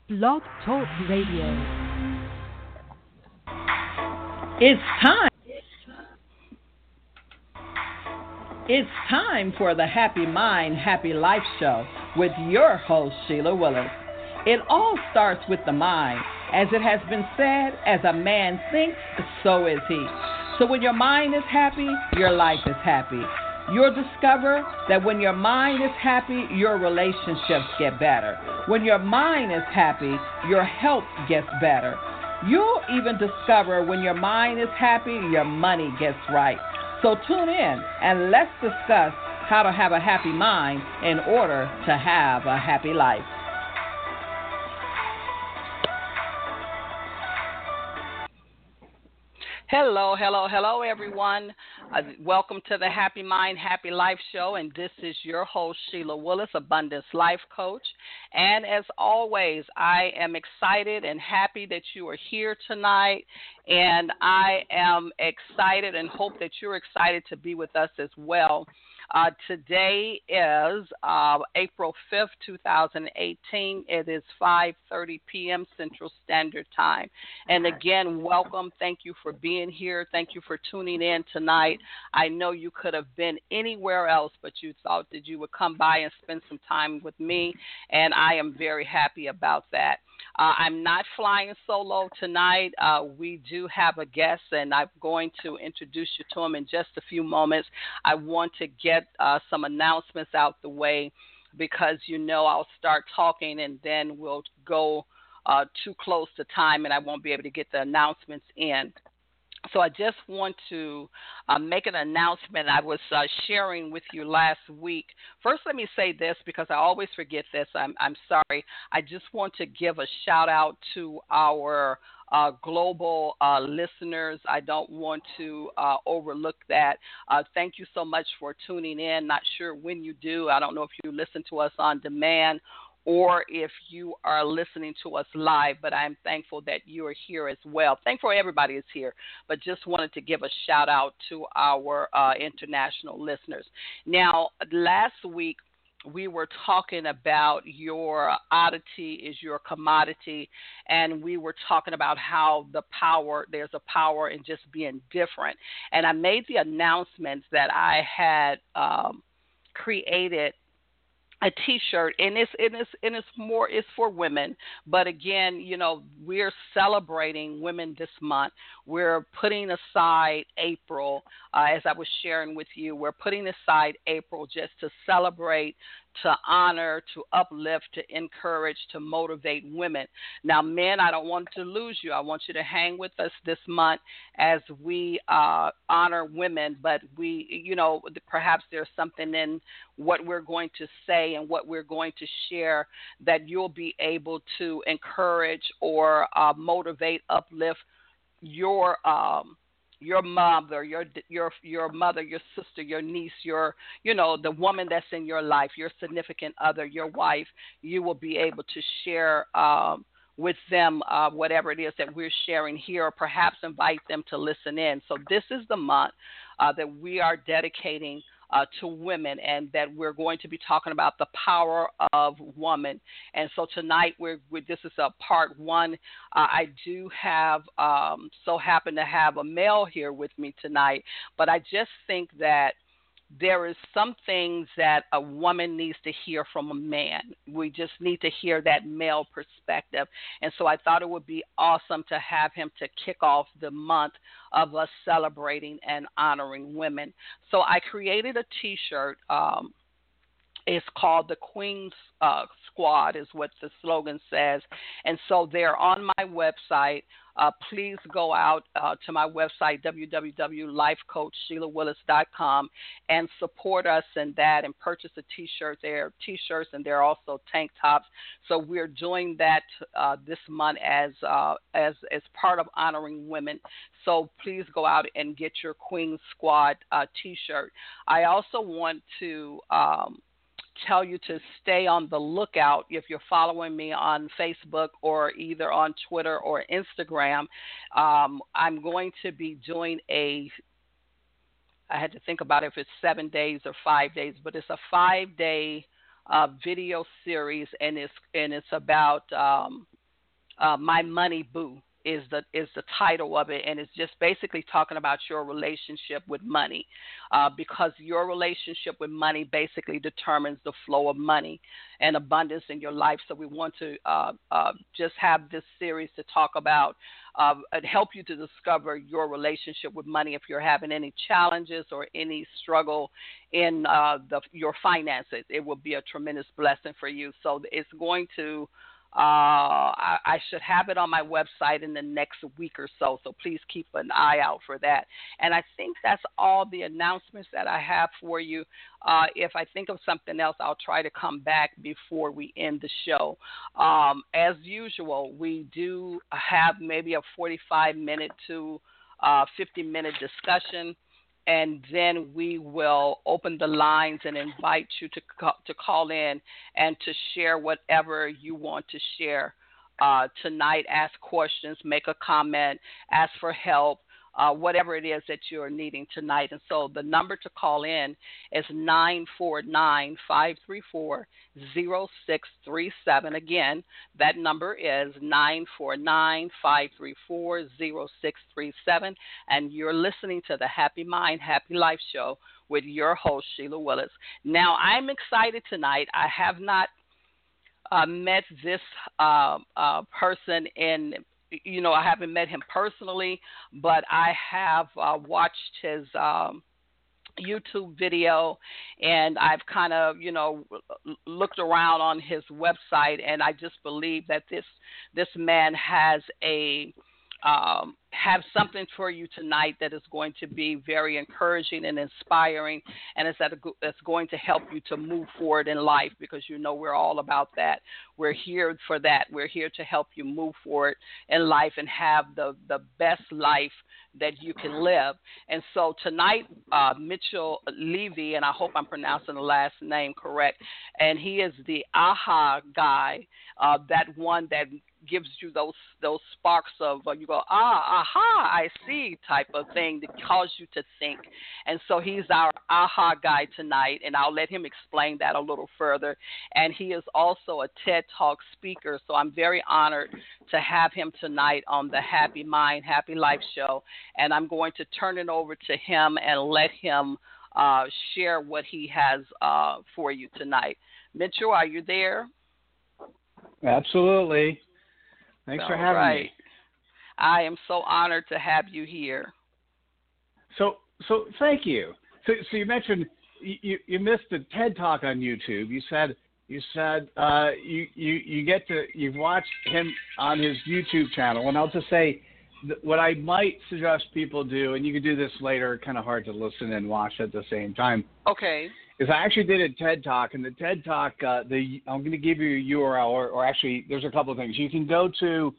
Blog Talk Radio. It's time. It's time for the Happy Mind, Happy Life show with your host, Sheila Willis. It all starts with the mind. As it has been said, as a man thinks, so is he. So when your mind is happy, your life is happy. You'll discover that when your mind is happy, your relationships get better. When your mind is happy, your health gets better. You'll even discover when your mind is happy, your money gets right. So tune in and let's discuss how to have a happy mind in order to have a happy life. Hello, everyone. Welcome to the Happy Mind, Happy Life show, and this is your host, Sheila Willis, Abundance Life Coach. And as always, I am excited and happy that you are here tonight, and I am excited and hope that you're excited to be with us as well. Today is April 5th, 2018. It is 5:30 p.m. Central Standard Time. And again, welcome. Thank you for being here. Thank you for tuning in tonight. I know you could have been anywhere else, but you thought that you would come by and spend some time with me, and I am very happy about that. I'm not flying solo tonight. We do have a guest, and I'm going to introduce you to him in just a few moments. I want to get some announcements out the way because, I'll start talking and then we'll go too close to time and I won't be able to get the announcements in. So I just want to make an announcement I was sharing with you last week. First, let me say this because I always forget this. I'm sorry. I just want to give a shout out to our global listeners. I don't want to overlook that. Thank you so much for tuning in. Not sure when you do. I don't know if you listen to us on demand or if you are listening to us live, but I'm thankful that you are here as well. Thankful everybody is here, but just wanted to give a shout out to our international listeners. Now, last week, we were talking about your oddity is your commodity, and we were talking about how there's a power in just being different. And I made the announcements that I had created a T-shirt, and it's for women. But again, we're celebrating women this month. We're putting aside April, as I was sharing with you. We're putting aside April just to celebrate, to honor, to uplift, to encourage, to motivate women. Now, men, I don't want to lose you. I want you to hang with us this month as we honor women. But perhaps there's something in what we're going to say and what we're going to share that you'll be able to encourage or motivate, uplift your mother, your mother, your sister, your niece, the woman that's in your life, your significant other, your wife. You will be able to share with them whatever it is that we're sharing here, or perhaps invite them to listen in. So this is the month that we are dedicating to women, and that we're going to be talking about the power of woman. And so tonight, this is a part one. I do have, so happen to have a male here with me tonight, but I just think that there is some things that a woman needs to hear from a man. We just need to hear that male perspective. And so I thought it would be awesome to have him to kick off the month of us celebrating and honoring women. So I created a T-shirt. It's called the Queen's Squad is what the slogan says. And so they're on my website. Please go out to my website, www.lifecoachsheilawillis.com, and support us in that and purchase a T-shirt. There are T-shirts and there are also tank tops. So we're doing that this month as part of honoring women. So please go out and get your Queen Squad T-shirt. I also want to tell you to stay on the lookout if you're following me on Facebook or either on Twitter or Instagram. I'm going to be doing I had to think about if it's 7 days or 5 days, but it's a 5-day video series, and it's about My Money Boo is the title of it, and it's just basically talking about your relationship with money, because your relationship with money basically determines the flow of money and abundance in your life. So we want to just have this series to talk about and help you to discover your relationship with money. If you're having any challenges or any struggle in your finances, it will be a tremendous blessing for you. So it's going to I should have it on my website in the next week or so, so please keep an eye out for that. And I think that's all the announcements that I have for you. If I think of something else, I'll try to come back before we end the show. As usual, we do have maybe a 45-minute to 50-minute discussion, and then we will open the lines and invite you to call in and to share whatever you want to share tonight. Ask questions, make a comment, ask for help, whatever it is that you're needing tonight. And so the number to call in is 949-534-0637. Again, that number is 949-534-0637. And you're listening to the Happy Mind, Happy Life show with your host, Sheila Willis. Now, I'm excited tonight. I have not met this person I haven't met him personally, but I have watched his YouTube video, and I've kind of, looked around on his website, and I just believe that this man has have something for you tonight that is going to be very encouraging and inspiring, and it's going to help you to move forward in life, because we're all about that. We're here for that. We're here to help you move forward in life and have the best life that you can live. And so tonight, Mitchell Levy, and I hope I'm pronouncing the last name correct, and he is the aha guy, that one that gives you those sparks of you go, aha, I see type of thing that cause you to think. And so he's our aha guy tonight, and I'll let him explain that a little further. And he is also a TED Talk speaker, so I'm very honored to have him tonight on the Happy Mind, Happy Life show. And I'm going to turn it over to him and let him share what he has for you tonight. Mitchell, are you there? Absolutely. Thanks for having me. I am so honored to have you here. So thank you. So you mentioned you missed the TED Talk on YouTube. You said you've watched him on his YouTube channel, and I'll just say what I might suggest people do, and you can do this later. Kind of hard to listen and watch at the same time. Okay. Is I actually did a TED Talk, and the TED Talk, I'm going to give you a URL, or actually, there's a couple of things. You can go to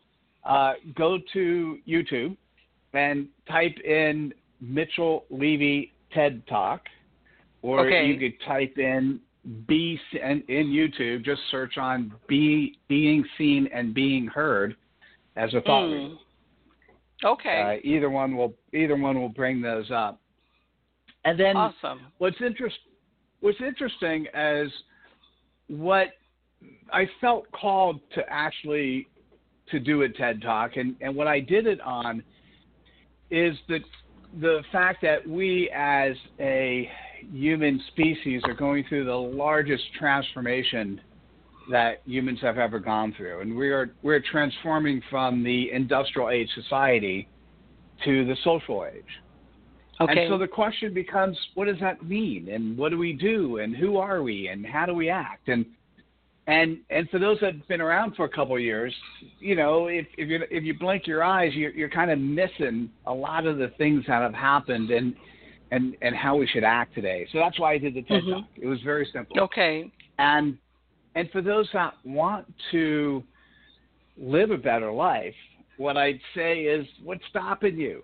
YouTube and type in Mitchell Levy TED Talk, or you could type in in YouTube. Just search on being seen and being heard as a thought leader. Okay. Either one will bring those up. And then awesome. What's interesting is what I felt called to actually to do a TED Talk, and what I did it on is the fact that we as a human species are going through the largest transformation that humans have ever gone through, and we're transforming from the industrial age society to the social age. Okay. And so the question becomes, what does that mean? And what do we do? And who are we? And how do we act? And for those that have been around for a couple of years, if you blink your eyes, you're kind of missing a lot of the things that have happened and how we should act today. So that's why I did the TED Talk. It was very simple. Okay. And for those that want to live a better life, what I'd say is, what's stopping you?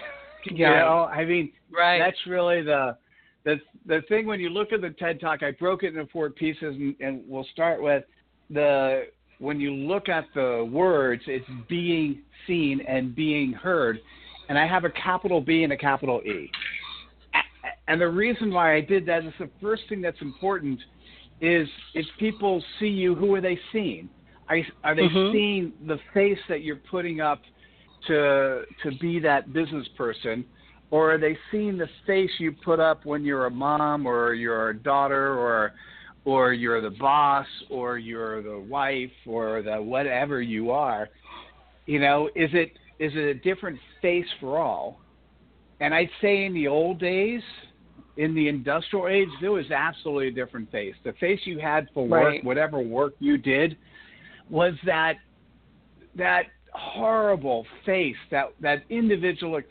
Right. That's really the thing. When you look at the TED Talk, I broke it into 4 pieces, and we'll start with when you look at the words, it's being seen and being heard, and I have a capital B and a capital E. And the reason why I did that is the first thing that's important is if people see you, who are they seeing? are they seeing the face that you're putting up to be that business person, or are they seeing the face you put up when you're a mom or you're a daughter or you're the boss or you're the wife or the whatever you are? You know, is it a different face for all? And I'd say in the old days, in the industrial age, there was absolutely a different face. The face you had for work, whatever work you did, was that horrible face, that individualistic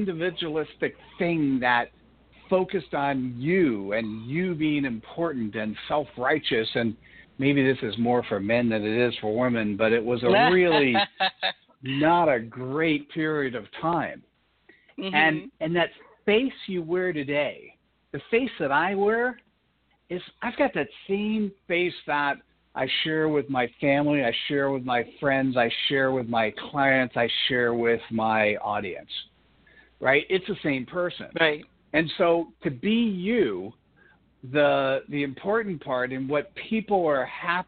thing that focused on you and you being important and self-righteous. And maybe this is more for men than it is for women, but it was a really not a great period of time. And that face you wear today, the face that I wear, is I've got that same face that I share with my family, I share with my friends, I share with my clients, I share with my audience, right? It's the same person. Right. And so to be you, the important part and what people are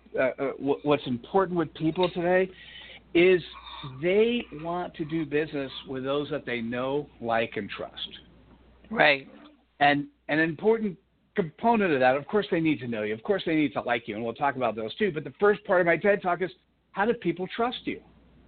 what's important with people today is they want to do business with those that they know, like, and trust. Right. And an important component of that, of course, they need to know you. Of course, they need to like you, and we'll talk about those too. But the first part of my TED Talk is, how do people trust you?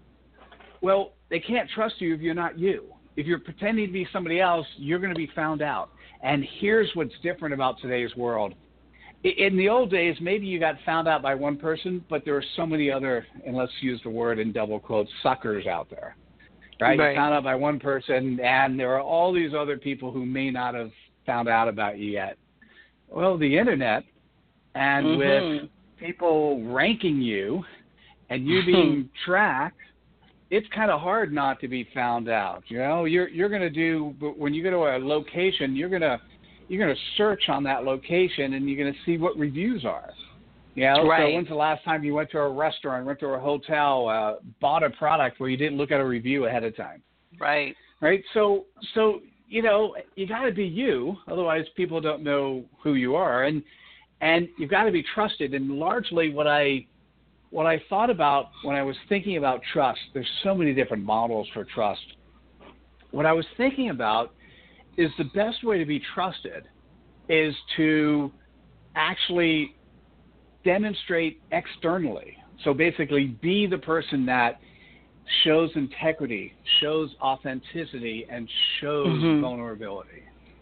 Well, they can't trust you if you're not you. If you're pretending to be somebody else, you're going to be found out. And here's what's different about today's world. In the old days, maybe you got found out by one person, but there are so many other, and let's use the word in double quotes, suckers out there. Right? You found out by one person, and there are all these other people who may not have found out about you yet. Well, the internet, and with people ranking you and you being tracked, it's kind of hard not to be found out. You know, you're going to do, but when you go to a location, you're going to search on that location and you're going to see what reviews are. You know, so when's the last time you went to a restaurant, went to a hotel, bought a product where you didn't look at a review ahead of time? Right. Right. So you know, you got to be you, otherwise people don't know who you are, and you've got to be trusted. And largely, what I thought about when I was thinking about trust, there's so many different models for trust. What I was thinking about is the best way to be trusted is to actually demonstrate externally. So basically, be the person that shows integrity, shows authenticity, and shows vulnerability.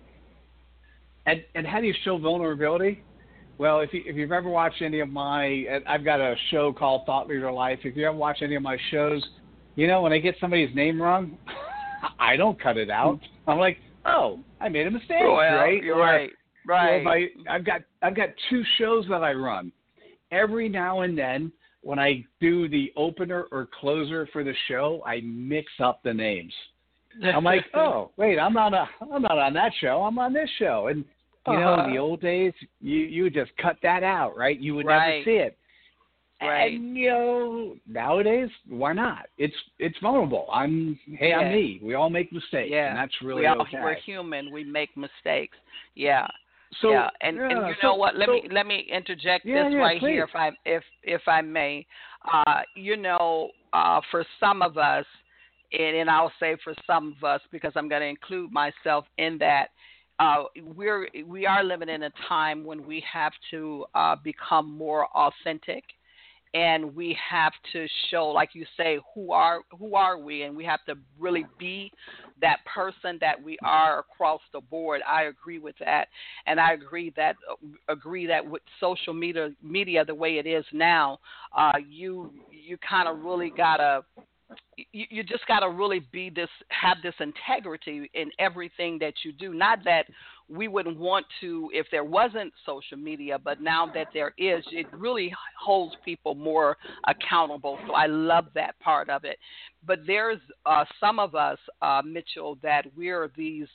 And how do you show vulnerability? Well, if you've ever watched any of I've got a show called Thought Leader Life. If you ever watch any of my shows, you know, when I get somebody's name wrong, I don't cut it out. I'm like, oh, I made a mistake, right? You're right. Right. I've got two shows that I run. Every now and then, when I do the opener or closer for the show, I mix up the names. I'm like, oh, wait, I'm not on that show. I'm on this show. And you know, in the old days, you would just cut that out, right? You would never see it. Right. And you know, nowadays, why not? It's vulnerable. I'm me. We all make mistakes, and that's really okay. We're human. We make mistakes. Yeah. So, and you know what? Let me interject this right please. Here, if I may. You know, for some of us, and I'll say for some of us because I'm going to include myself in that. We are living in a time when we have to become more authentic, and we have to show, like you say, who are we, and we have to really be that person that we are across the board. I agree with that, and I agree that with social media the way it is now, you kind of really gotta. You just got to really have this integrity in everything that you do. Not that we wouldn't want to if there wasn't social media, but now that there is, it really holds people more accountable. So I love that part of it. But there's some of us, Mitchell, that we're these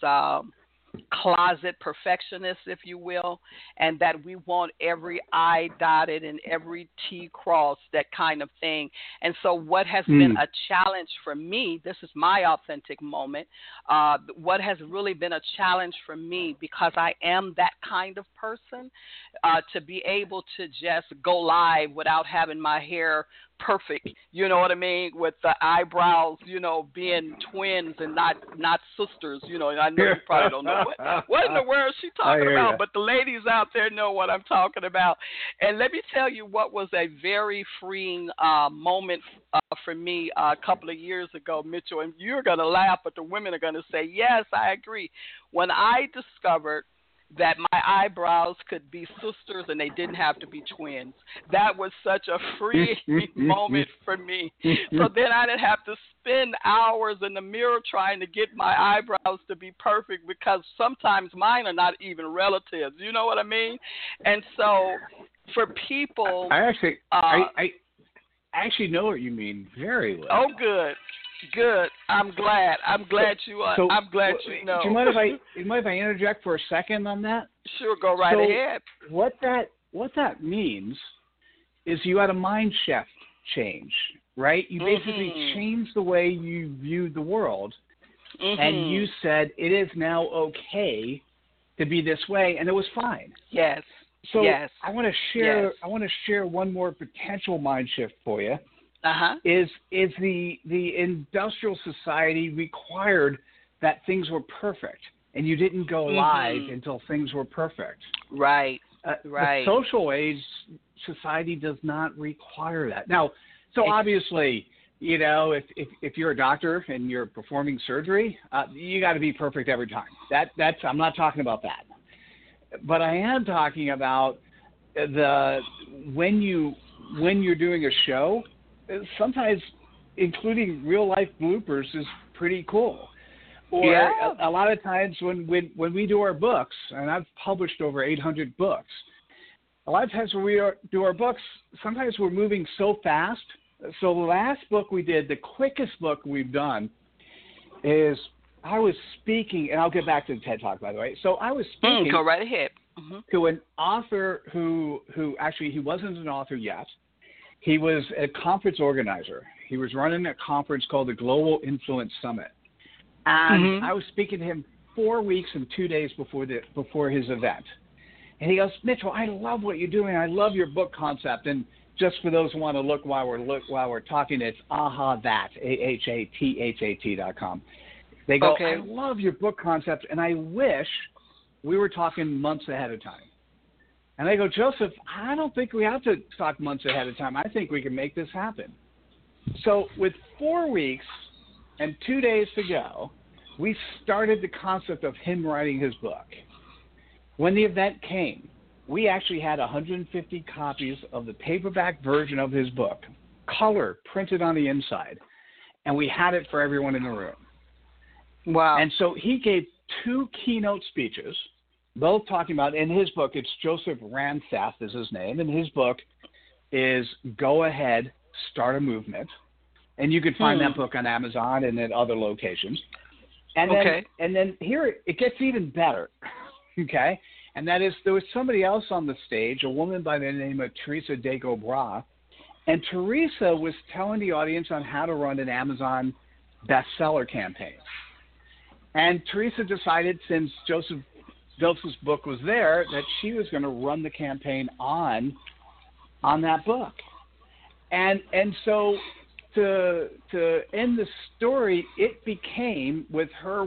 closet perfectionists, if you will, and that we want every I dotted and every T crossed, that kind of thing. And so what has been a challenge for me, this is my authentic moment, what has really been a challenge for me, because I am that kind of person, to be able to just go live without having my hair perfect. You know what I mean? With the eyebrows, being twins and not sisters. I know you probably don't know what in the world she's talking about, but the ladies out there know what I'm talking about. And let me tell you what was a very freeing moment for me a couple of years ago, Mitchell. And you're going to laugh, but the women are going to say, yes, I agree. When I discovered that my eyebrows could be sisters and they didn't have to be twins. That was such a freeing moment for me. So then I didn't have to spend hours in the mirror trying to get my eyebrows to be perfect, because sometimes mine are not even relatives. You know what I mean? And so for people... I actually know what you mean very well. Oh, good. Good. I'm glad you are. I'm glad you know. Do you mind if I interject for a second on that? Sure, go right ahead. What that means is you had a mind shift change, right? You basically changed the way you viewed the world, and you said it is now okay to be this way, and it was fine. Yes. So I want to share one more potential mind shift for you. Is the industrial society required that things were perfect, and you didn't go live until things were perfect. Right. The social age society does not require that. Now, so obviously, if you're a doctor and you're performing surgery, you got to be perfect every time. That's I'm not talking about that, but I am talking about when you're doing a show. Sometimes including real life bloopers is pretty cool. Or a lot of times when we do our books, and I've published over 800 books, a lot of times when we do our books, sometimes we're moving so fast. So the last book we did, the quickest book we've done, is I was speaking, and I'll get back to the TED Talk, by the way. So I was speaking go right ahead. To an author who actually he wasn't an author yet. He was a conference organizer. He was running a conference called the Global Influence Summit. And I was speaking to him 4 weeks and 2 days before his event. And he goes, Mitchell, I love what you're doing. I love your book concept. And just for those who want to look while we're talking, it's AHAThat, AHATHAT.com. They go, I love your book concept, and I wish we were talking months ahead of time. And I go, Joseph, I don't think we have to talk months ahead of time. I think we can make this happen. So with 4 weeks and 2 days to go, we started the concept of him writing his book. When the event came, we actually had 150 copies of the paperback version of his book, color printed on the inside, and we had it for everyone in the room. Wow. And so he gave 2 keynote speeches, both talking about, in his book, it's Joseph Ransath is his name, and his book is Go Ahead, Start a Movement. And you can find that book on Amazon and at other locations. And then here it gets even better, okay? And that is there was somebody else on the stage, a woman by the name of Teresa Degobra, and Teresa was telling the audience on how to run an Amazon bestseller campaign. And Teresa decided, since Joseph's book was there, that she was going to run the campaign on that book. And so to end the story, it became, with her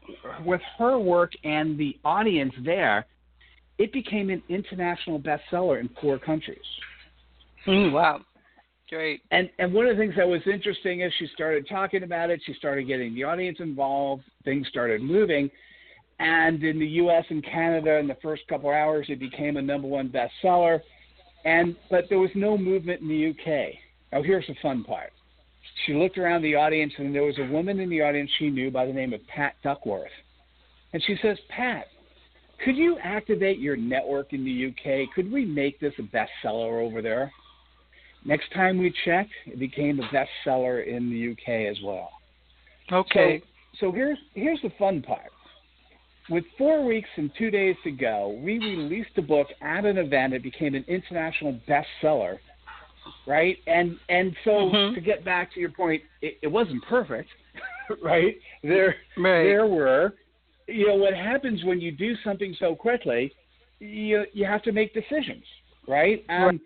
work and the audience there, it became an international bestseller in 4 countries. Wow. Great. And one of the things that was interesting is she started talking about it. She started getting the audience involved. Things started moving. And in the U.S. and Canada, in the first couple hours, it became a #1 bestseller. But there was no movement in the U.K. Now, here's the fun part. She looked around the audience, and there was a woman in the audience she knew by the name of Pat Duckworth. And she says, Pat, could you activate your network in the U.K.? Could we make this a bestseller over there? Next time we checked, it became a bestseller in the U.K. as well. Okay. So here's the fun part. With 4 weeks and 2 days to go, we released the book at an event. It became an international bestseller, right? And so to get back to your point, it wasn't perfect, right? There were, what happens when you do something so quickly, you have to make decisions, right?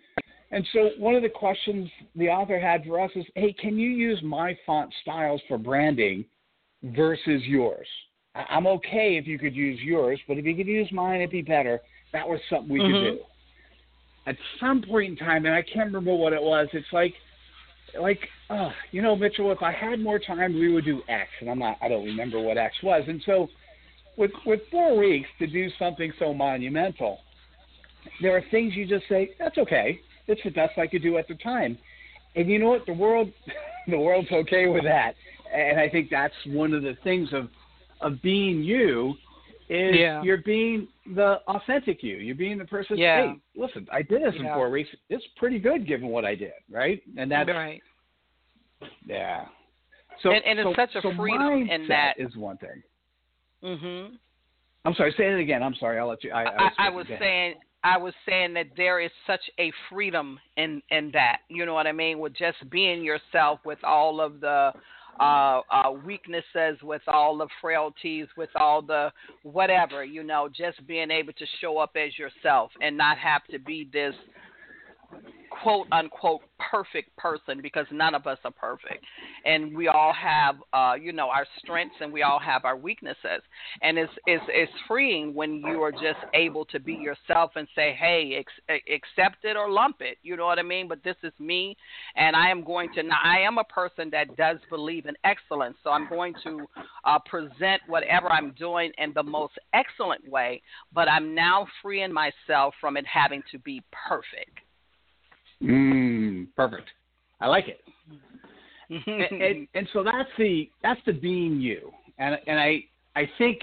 And so one of the questions the author had for us is, hey, can you use my font styles for branding versus yours? I'm okay if you could use yours, but if you could use mine, it'd be better. That was something we could do. At some point in time, and I can't remember what it was, it's like, Mitchell, if I had more time, we would do X, and I don't remember what X was. And so with 4 weeks to do something so monumental, there are things you just say, that's okay. It's the best I could do at the time. And you know what? The world's okay with that. And I think that's one of the things of being you is you're being the authentic you. You're being the person, hey, listen, I did this in 4 weeks. It's pretty good given what I did, right? And that's right. Yeah. So and it's such a freedom in that is one thing. Mhm. I'm sorry, say it again. I'm sorry, I'll let you I was saying that there is such a freedom in that. You know what I mean? With just being yourself, with all of the weaknesses, with all the frailties, with all the whatever, just being able to show up as yourself and not have to be this quote unquote perfect person, because none of us are perfect, and we all have our strengths and we all have our weaknesses, and it's freeing when you are just able to be yourself and say, hey, accept it or lump it, you know what I mean? But this is me, and I am a person that does believe in excellence, so I'm going to present whatever I'm doing in the most excellent way, but I'm now freeing myself from it having to be perfect. Perfect. I like it. and so that's the being you. And I think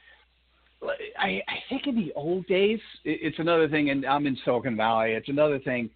in the old days, it's another thing, and I'm in Silicon Valley. It's another thing.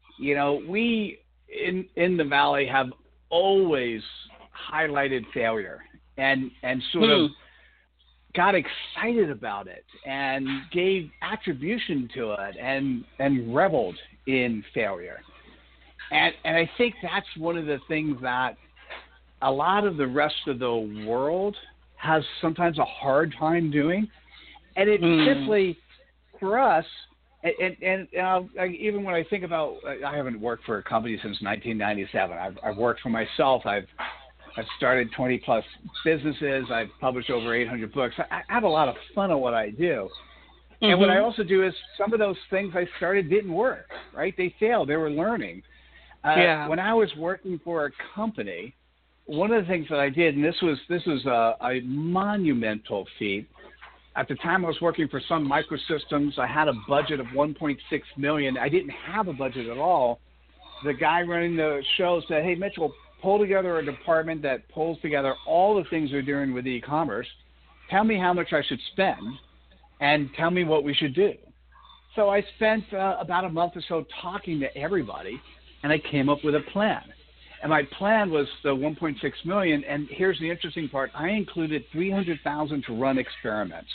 We in the Valley have always highlighted failure and sort of got excited about it and gave attribution to it and reveled in failure. And I think that's one of the things that a lot of the rest of the world has sometimes a hard time doing. And it simply, for us, and even when I think about, I haven't worked for a company since 1997. I've worked for myself. I've started 20 plus businesses. I've published over 800 books. I have a lot of fun at what I do. And what I also do is some of those things I started didn't work, right? They failed. They were learning. When I was working for a company, one of the things that I did, and this was a monumental feat. At the time I was working for Sun Microsystems. I had a budget of $1.6 million. I didn't have a budget at all. The guy running the show said, hey, Mitchell, pull together a department that pulls together all the things they're doing with e-commerce. Tell me how much I should spend and tell me what we should do. So I spent about a month or so talking to everybody, and I came up with a plan. And my plan was the $1.6 million, and here's the interesting part. I included $300,000 to run experiments.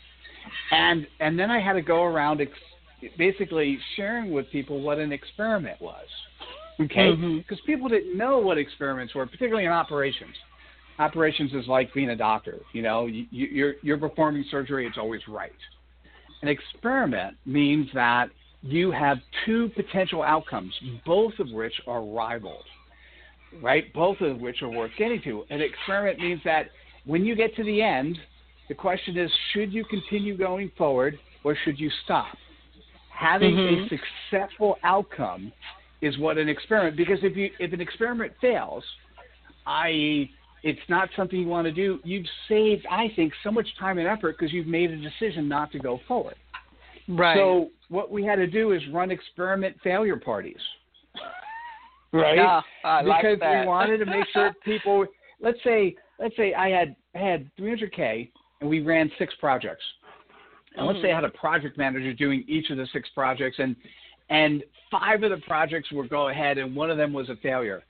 And then I had to go around basically sharing with people what an experiment was. Okay, because people didn't know what experiments were, particularly in operations. Operations is like being a doctor. You're performing surgery; it's always right. An experiment means that you have two potential outcomes, both of which are rivaled, right? Both of which are worth getting to. An experiment means that when you get to the end, the question is: should you continue going forward, or should you stop? Having a successful outcome is what an experiment, because if an experiment fails, i.e. it's not something you want to do, you've saved, I think, so much time and effort because you've made a decision not to go forward. Right. So what we had to do is run experiment failure parties. Right? Yeah, I like because that. we wanted to make sure people, let's say I had $300K and we ran 6 projects. And let's say I had a project manager doing each of the 6 projects, and 5 of the projects were go ahead, and one of them was a failure.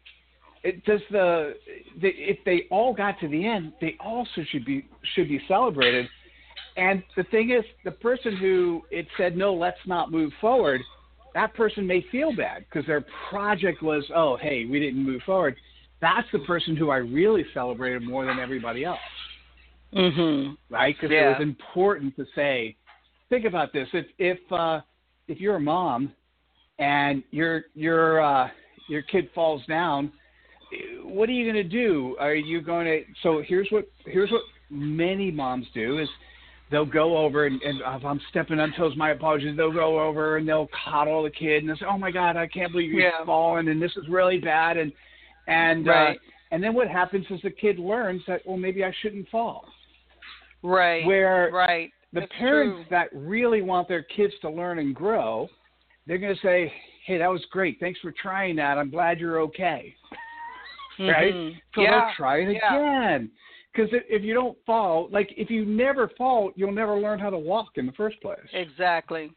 If they all got to the end, they also should be celebrated. And the thing is, the person who it said no, let's not move forward, that person may feel bad because their project was, oh, hey, we didn't move forward. That's the person who I really celebrated more than everybody else. Right? Because it was important to say, think about this. If you're a mom and your kid falls down, what are you going to do? Are you going to? So here's what many moms do is they'll go over and if I'm stepping on toes, my apologies. They'll go over and they'll coddle the kid and they'll say, "Oh my God, I can't believe you've fallen and this is really bad." And then what happens is the kid learns that, well, maybe I shouldn't fall. Right. Where the That's parents true. that really want their kids to learn and grow, they're going to say, "Hey, that was great. Thanks for trying that. I'm glad you're okay." Right? Mm-hmm. So they'll try it again. Because if you don't fall, like if you never fall, you'll never learn how to walk in the first place. Exactly.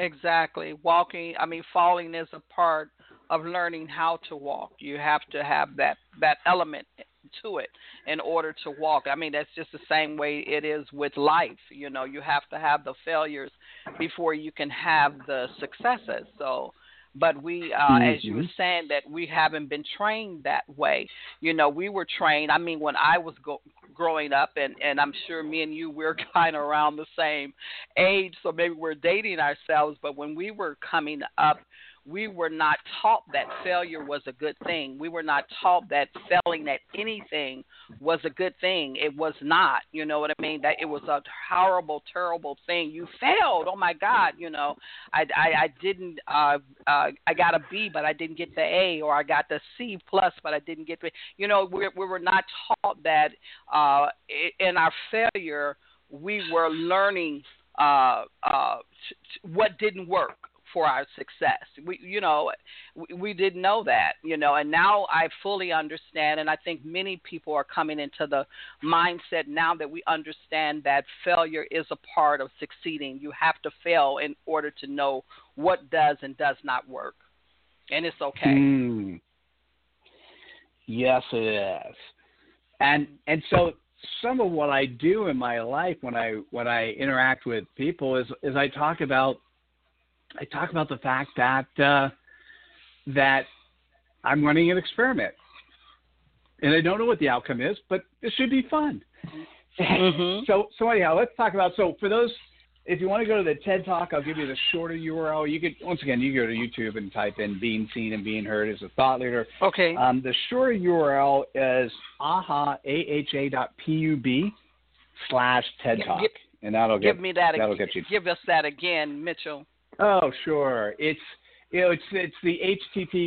Falling is a part of learning how to walk. You have to have that element to it in order to walk. I mean, that's just the same way it is with life. You know, you have to have the failures before you can have the successes. So, but we, as you were saying, that we haven't been trained that way. You know, we were trained. I mean, when I was growing up, and I'm sure me and you, we're kind of around the same age, so maybe we're dating ourselves. But when we were coming up, we were not taught that failure was a good thing. We were not taught that failing at anything was a good thing. It was not. You know what I mean? That it was a horrible, terrible thing. You failed. Oh my God. You know, I didn't. I got a B, but I didn't get the A, or I got the C plus, but I didn't get the. You know, we were not taught that in our failure we were learning what didn't work for our success. We didn't know that, you know, and now I fully understand, and I think many people are coming into the mindset now that we understand that failure is a part of succeeding. You have to fail in order to know what does and does not work, and it's okay. Yes, it is. And so some of what I do in my life when I interact with people is I talk about the fact that that I'm running an experiment, and I don't know what the outcome is, but it should be fun. Mm-hmm. So anyhow, let's talk about. So for those, if you want to go to the TED Talk, I'll give you the shorter URL. You could go to YouTube and type in "Being Seen and Being Heard" as a thought leader. Okay. The shorter URL is aha.pub/TED Talk, and that'll get you. Give us that again, Mitchell. Oh, sure. It's the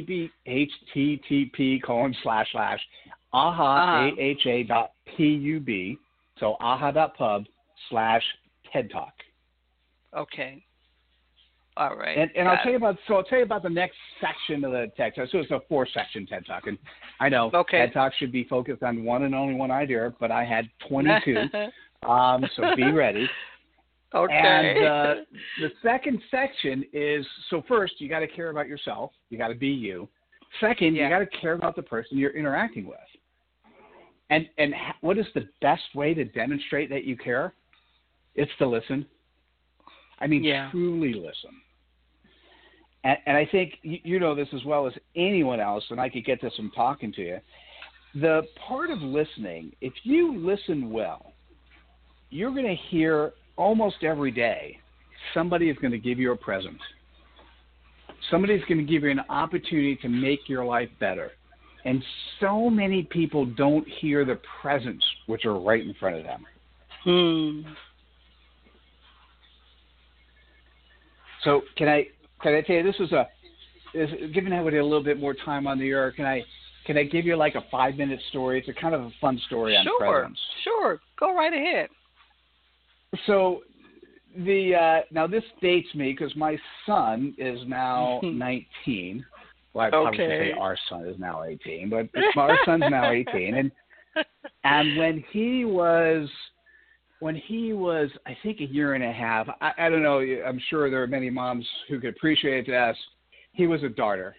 http://aha.pub, so aha.pub/TED Talk. Okay. All right. And I'll tell you about the next section of the TED Talk. So it's a 4-section TED Talk, and I know TED Talk should be focused on one and only one idea, but I had 22, so be ready. Okay. And the second section is, so first, you got to care about yourself. You got to be you. Second, you got to care about the person you're interacting with. And what is the best way to demonstrate that you care? It's to listen. I mean, truly listen. And I think you know this as well as anyone else, and I could get this from talking to you. The part of listening, if you listen well, you're going to hear almost every day, somebody is going to give you a present. Somebody's going to give you an opportunity to make your life better. And so many people don't hear the presents which are right in front of them. So can I tell you, this is given that we had a little bit more time on the air, can I give you like a 5-minute story? It's a kind of a fun story on presents. Sure. Go right ahead. So now this dates me because my son is now 19. Well, I probably should say our son is now 18, but our son's now 18. And when he was, I think, a year and a half, I don't know, I'm sure there are many moms who could appreciate this. He was a darter.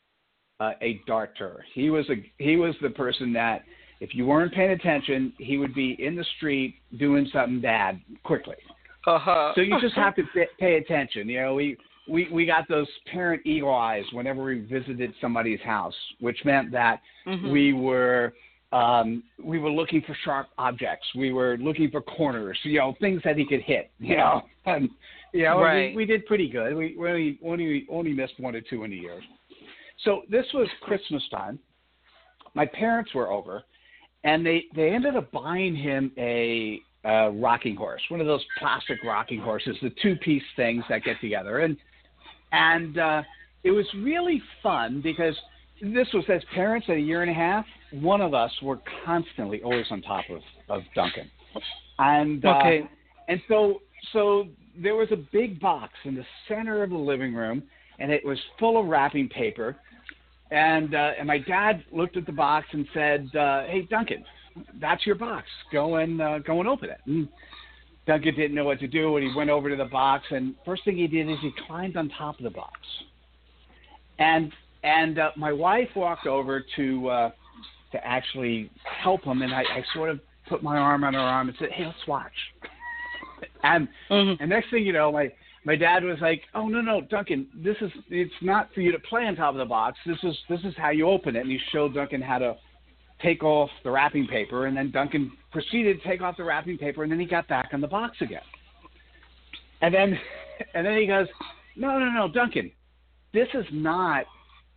He was the person that, if you weren't paying attention, he would be in the street doing something bad quickly. So you just have to pay attention. You know, we got those parent eagle eyes whenever we visited somebody's house, which meant that we were looking for sharp objects. We were looking for corners, you know, things that he could hit, you know. And Right. we did pretty good. We only missed 1 or 2 in a year. So this was Christmas time. My parents were over, and they ended up buying him a rocking horse, one of those plastic rocking horses, the 2-piece things that get together. And it was really fun because this was, as parents at 1.5 years, one of us were constantly always on top of Duncan. And and so there was a big box in the center of the living room, and it was full of wrapping paper. And my dad looked at the box and said, "Hey, Duncan, that's your box. Go and open it." And Duncan didn't know what to do, and he went over to the box. And first thing he did is he climbed on top of the box. And my wife walked over to actually help him, and I sort of put my arm on her arm and said, "Hey, let's watch." And next thing you know, my dad was like, "Oh no, Duncan, it's not for you to play on top of the box. This is how you open it." And he showed Duncan how to take off the wrapping paper, and then Duncan proceeded to take off the wrapping paper, and then he got back on the box again. And then he goes, "No, Duncan, this is not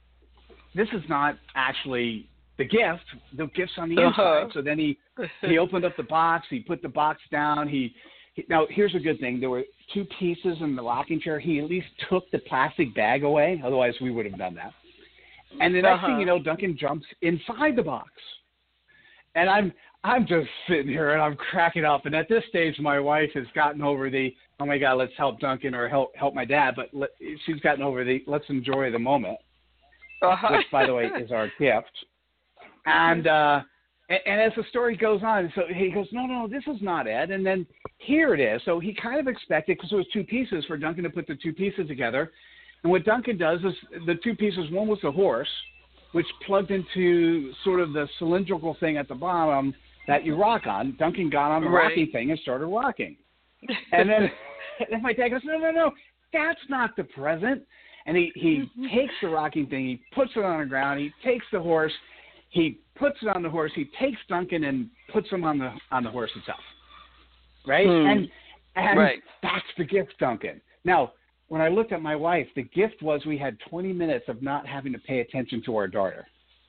actually the gift. The gift's on the inside." So then he opened up the box. He put the box down. Now, here's a good thing. There were 2 pieces in the rocking chair. He at least took the plastic bag away. Otherwise, we would have done that. And the next thing you know, Duncan jumps inside the box. And I'm just sitting here, and I'm cracking up. And at this stage, my wife has gotten over the, "Oh, my God, let's help Duncan or help my dad." But she's gotten over the, "Let's enjoy the moment," which, by the way, is our gift. And as the story goes on, so he goes, no, this is not it. And then here it is. So he kind of expected, because it was 2 pieces, for Duncan to put the 2 pieces together. And what Duncan does is the 2 pieces, one was the horse, which plugged into sort of the cylindrical thing at the bottom that you rock on. Duncan got on the rocking thing and started rocking. And then my dad goes, no, that's not the present. And he takes the rocking thing, he puts it on the ground, he takes the horse, he puts it on the horse, he takes Duncan and puts him on the horse itself. Right? And that's the gift, Duncan. Now, when I looked at my wife, the gift was we had 20 minutes of not having to pay attention to our daughter.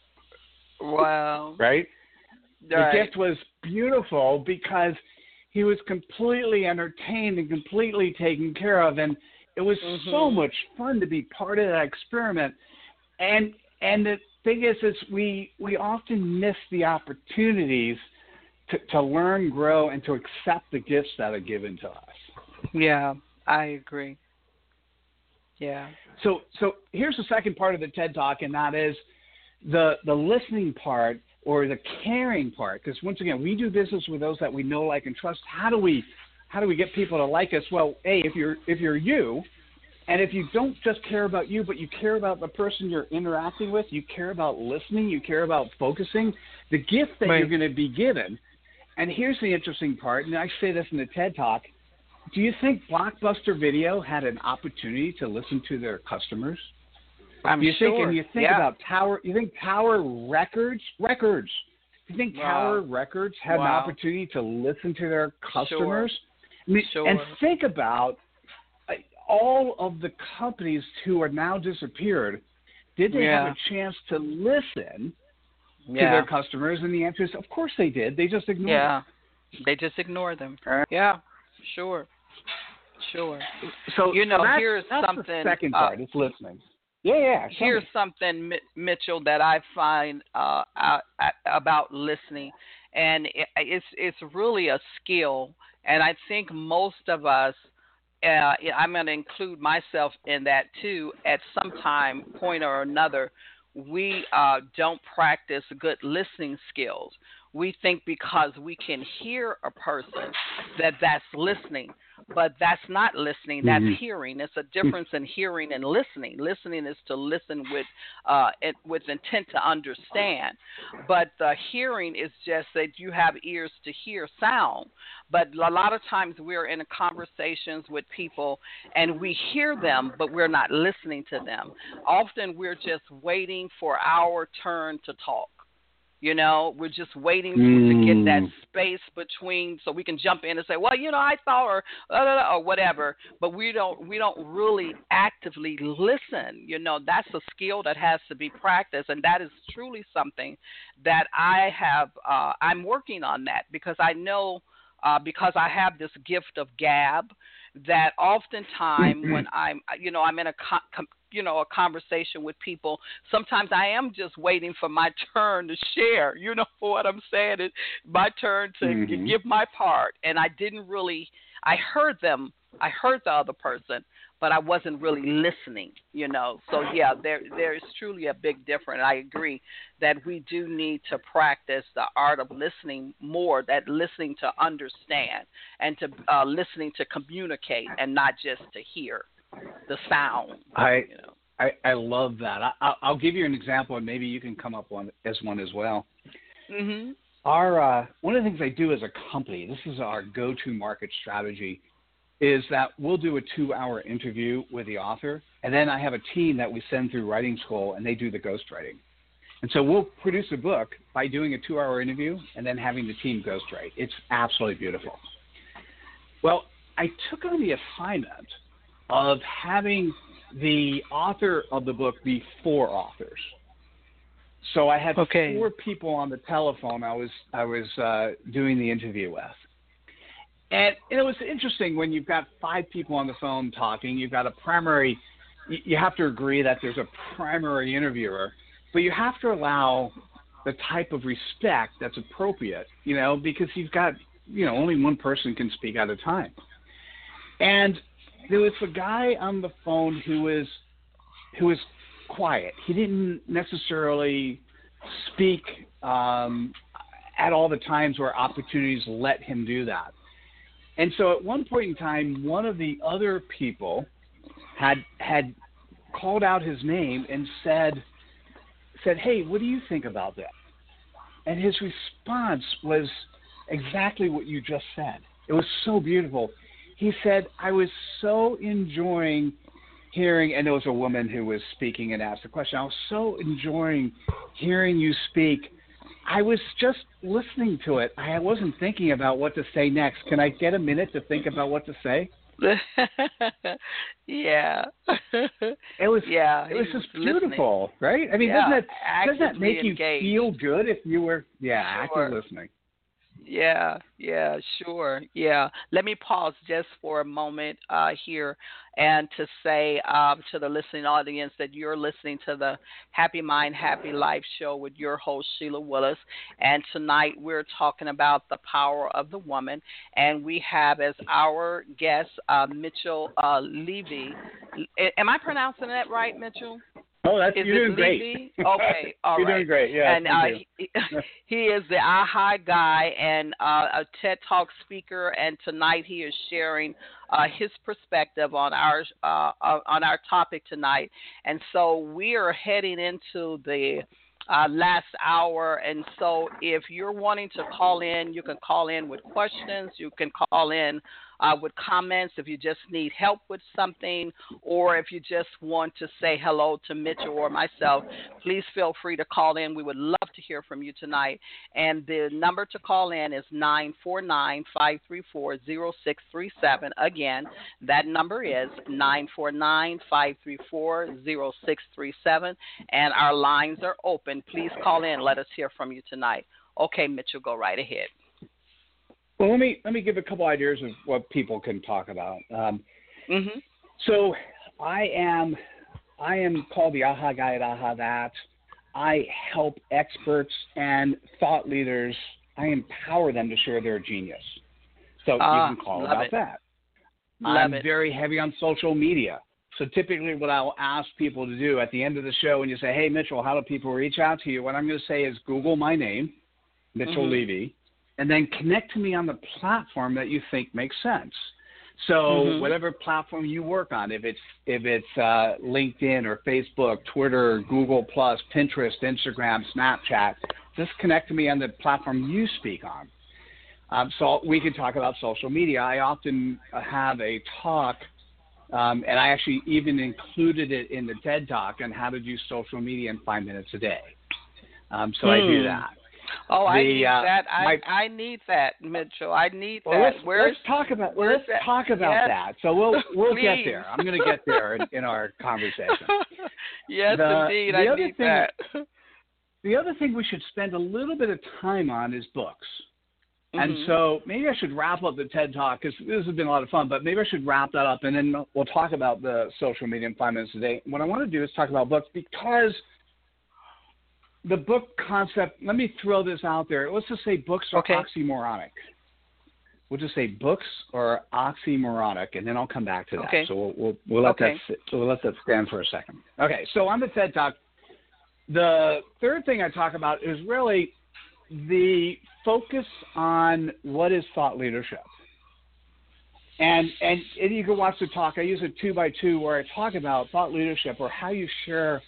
Wow. Right? The gift was beautiful because he was completely entertained and completely taken care of, and it was so much fun to be part of that experiment. And the thing is we often miss the opportunities to learn, grow, and to accept the gifts that are given to us. Yeah, I agree. Yeah. So here's the second part of the TED Talk, and that is the listening part or the caring part. Because once again, we do business with those that we know, like, and trust. How do we get people to like us? Well, if you're you, and if you don't just care about you, but you care about the person you're interacting with, you care about listening, you care about focusing, the gift that you're going to be given. And here's the interesting part, and I say this in the TED Talk. Do you think Blockbuster Video had an opportunity to listen to their customers? I'm sure. And you think about Tower. You think Tower Records. You think Tower Records had an opportunity to listen to their customers? Sure. And think about all of the companies who are now disappeared. Did they have a chance to listen to their customers? And the answer is, of course they did. They just ignored them. They just ignore them. Yeah, sure. So here's something. The second part. It's listening. Yeah. Here's something, Mitchell, that I find about listening, and it's really a skill. And I think most of us, I'm going to include myself in that too. At some point or another, we don't practice good listening skills. We think because we can hear a person that's listening, but that's not listening. That's hearing. It's a difference in hearing and listening. Listening is to listen with intent to understand, but the hearing is just that you have ears to hear sound. But a lot of times we're in conversations with people and we hear them, but we're not listening to them. Often we're just waiting for our turn to talk. You know, we're just waiting to get that space between so we can jump in and say, well, you know, I thought or whatever. But we don't really actively listen. You know, that's a skill that has to be practiced, and that is truly something that I have. I'm working on that because I know because I have this gift of gab that oftentimes when I'm in a conversation with people, sometimes I am just waiting for my turn to share, you know what I'm saying? It's my turn to give my part. And I heard the other person, but I wasn't really listening, you know. So, yeah, there is truly a big difference. I agree that we do need to practice the art of listening more, that listening to understand and to listening to communicate and not just to hear the sound. I love that. I'll give you an example, and maybe you can come up one as well. Mm-hmm. Our one of the things I do as a company, this is our go-to market strategy, is that we'll do a 2-hour interview with the author, and then I have a team that we send through writing school, and they do the ghostwriting. And so we'll produce a book by doing a 2-hour interview and then having the team ghostwrite. It's absolutely beautiful. Well, I took on the assignment of having the author of the book be 4 authors. So I had 4 people on the telephone I was doing the interview with. And it was interesting when you've got 5 people on the phone talking, you've got a primary, you have to agree that there's a primary interviewer, but you have to allow the type of respect that's appropriate, you know, because you've got, you know, only one person can speak at a time. And there was a guy on the phone who was quiet. He didn't necessarily speak at all the times where opportunities let him do that. And so at one point in time, one of the other people had called out his name and said, hey, what do you think about that? And his response was exactly what you just said. It was so beautiful. He said, I was so enjoying hearing, and there was a woman who was speaking and asked a question. I was so enjoying hearing you speak. I was just listening to it. I wasn't thinking about what to say next. Can I get a minute to think about what to say? Yeah. It was just beautiful, right? I mean, doesn't that make you feel good if you were active listening? Yeah, sure. Yeah. Let me pause just for a moment here and to say to the listening audience that you're listening to the Happy Mind, Happy Life show with your host, Sheila Willis. And tonight we're talking about the power of the woman. And we have as our guest, Mitchell Levy. Am I pronouncing that right, Mitchell? Oh, you're doing great. Okay, all right. You're doing great, yeah. And he is the AHA guy and a TED Talk speaker, and tonight he is sharing his perspective on our topic tonight. And so we are heading into the last hour, and so if you're wanting to call in, you can call in with questions. You can call in with comments if you just need help with something, or if you just want to say hello to Mitchell or myself, please feel free to call in. We would love to hear from you tonight. And the number to call in is 949-534-0637. Again, that number is 949-534-0637, and our lines are open. Please call in. Let us hear from you tonight. Okay, Mitchell, go right ahead. Well, let me give a couple ideas of what people can talk about. So I am called the AHA guy at AHA That. I help experts and thought leaders. I empower them to share their genius. So you can call about that. I'm very heavy on social media. So typically what I'll ask people to do at the end of the show when you say, hey, Mitchell, how do people reach out to you? What I'm going to say is Google my name, Mitchell Levy, and then connect to me on the platform that you think makes sense. So whatever platform you work on, if it's LinkedIn or Facebook, Twitter, Google+, Pinterest, Instagram, Snapchat, just connect to me on the platform you speak on. So we can talk about social media. I often have a talk, and I actually even included it in the TED Talk on how to do social media in 5 minutes a day. So I do that. Oh, I need that. I need that, Mitchell. I need that. Let's talk about that. So we'll get there. I'm going to get there in our conversation. Yes, indeed. I need that. The other thing we should spend a little bit of time on is books. Mm-hmm. And so maybe I should wrap up the TED Talk because this has been a lot of fun, but maybe I should wrap that up and then we'll talk about the social media in 5 minutes a day. What I want to do is talk about books because the book concept, let me throw this out there. Let's just say books are oxymoronic. We'll just say books are oxymoronic, and then I'll come back to that. Okay. So we'll let that sit. So we'll let that stand for a second. Okay, so on the TED Talk, the third thing I talk about is really the focus on what is thought leadership. And you can watch the talk. I use a 2x2 where I talk about thought leadership or how you share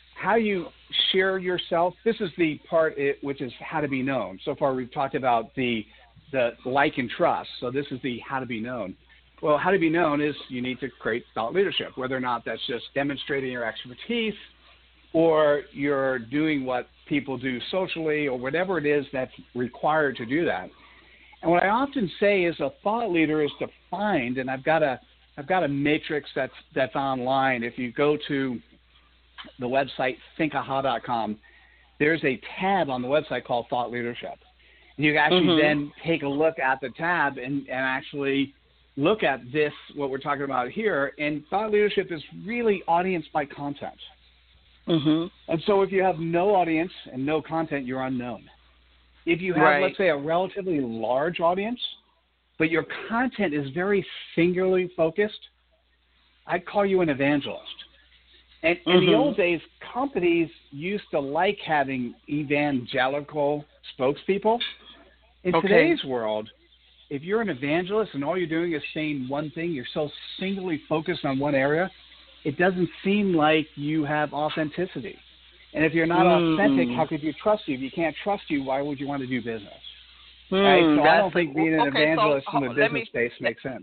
yourself. This is the part which is how to be known. So far we've talked about the like and trust. So this is the how to be known. Well, how to be known is you need to create thought leadership, whether or not that's just demonstrating your expertise or you're doing what people do socially or whatever it is that's required to do that. And what I often say is a thought leader is defined, and I've got a matrix that's online. If you go to the website thinkaha.com, there's a tab on the website called Thought Leadership. And you can actually then take a look at the tab and actually look at this, what we're talking about here. And thought leadership is really audience by content. And so if you have no audience and no content, you're unknown. If you have, let's say, a relatively large audience, but your content is very singularly focused, I'd call you an evangelist. And in the old days, companies used to like having evangelical spokespeople. In today's world, if you're an evangelist and all you're doing is saying one thing, you're so singularly focused on one area, it doesn't seem like you have authenticity. And if you're not authentic, how could you trust you? If you can't trust you, why would you want to do business? Right? So I don't think being an evangelist in the business space makes sense.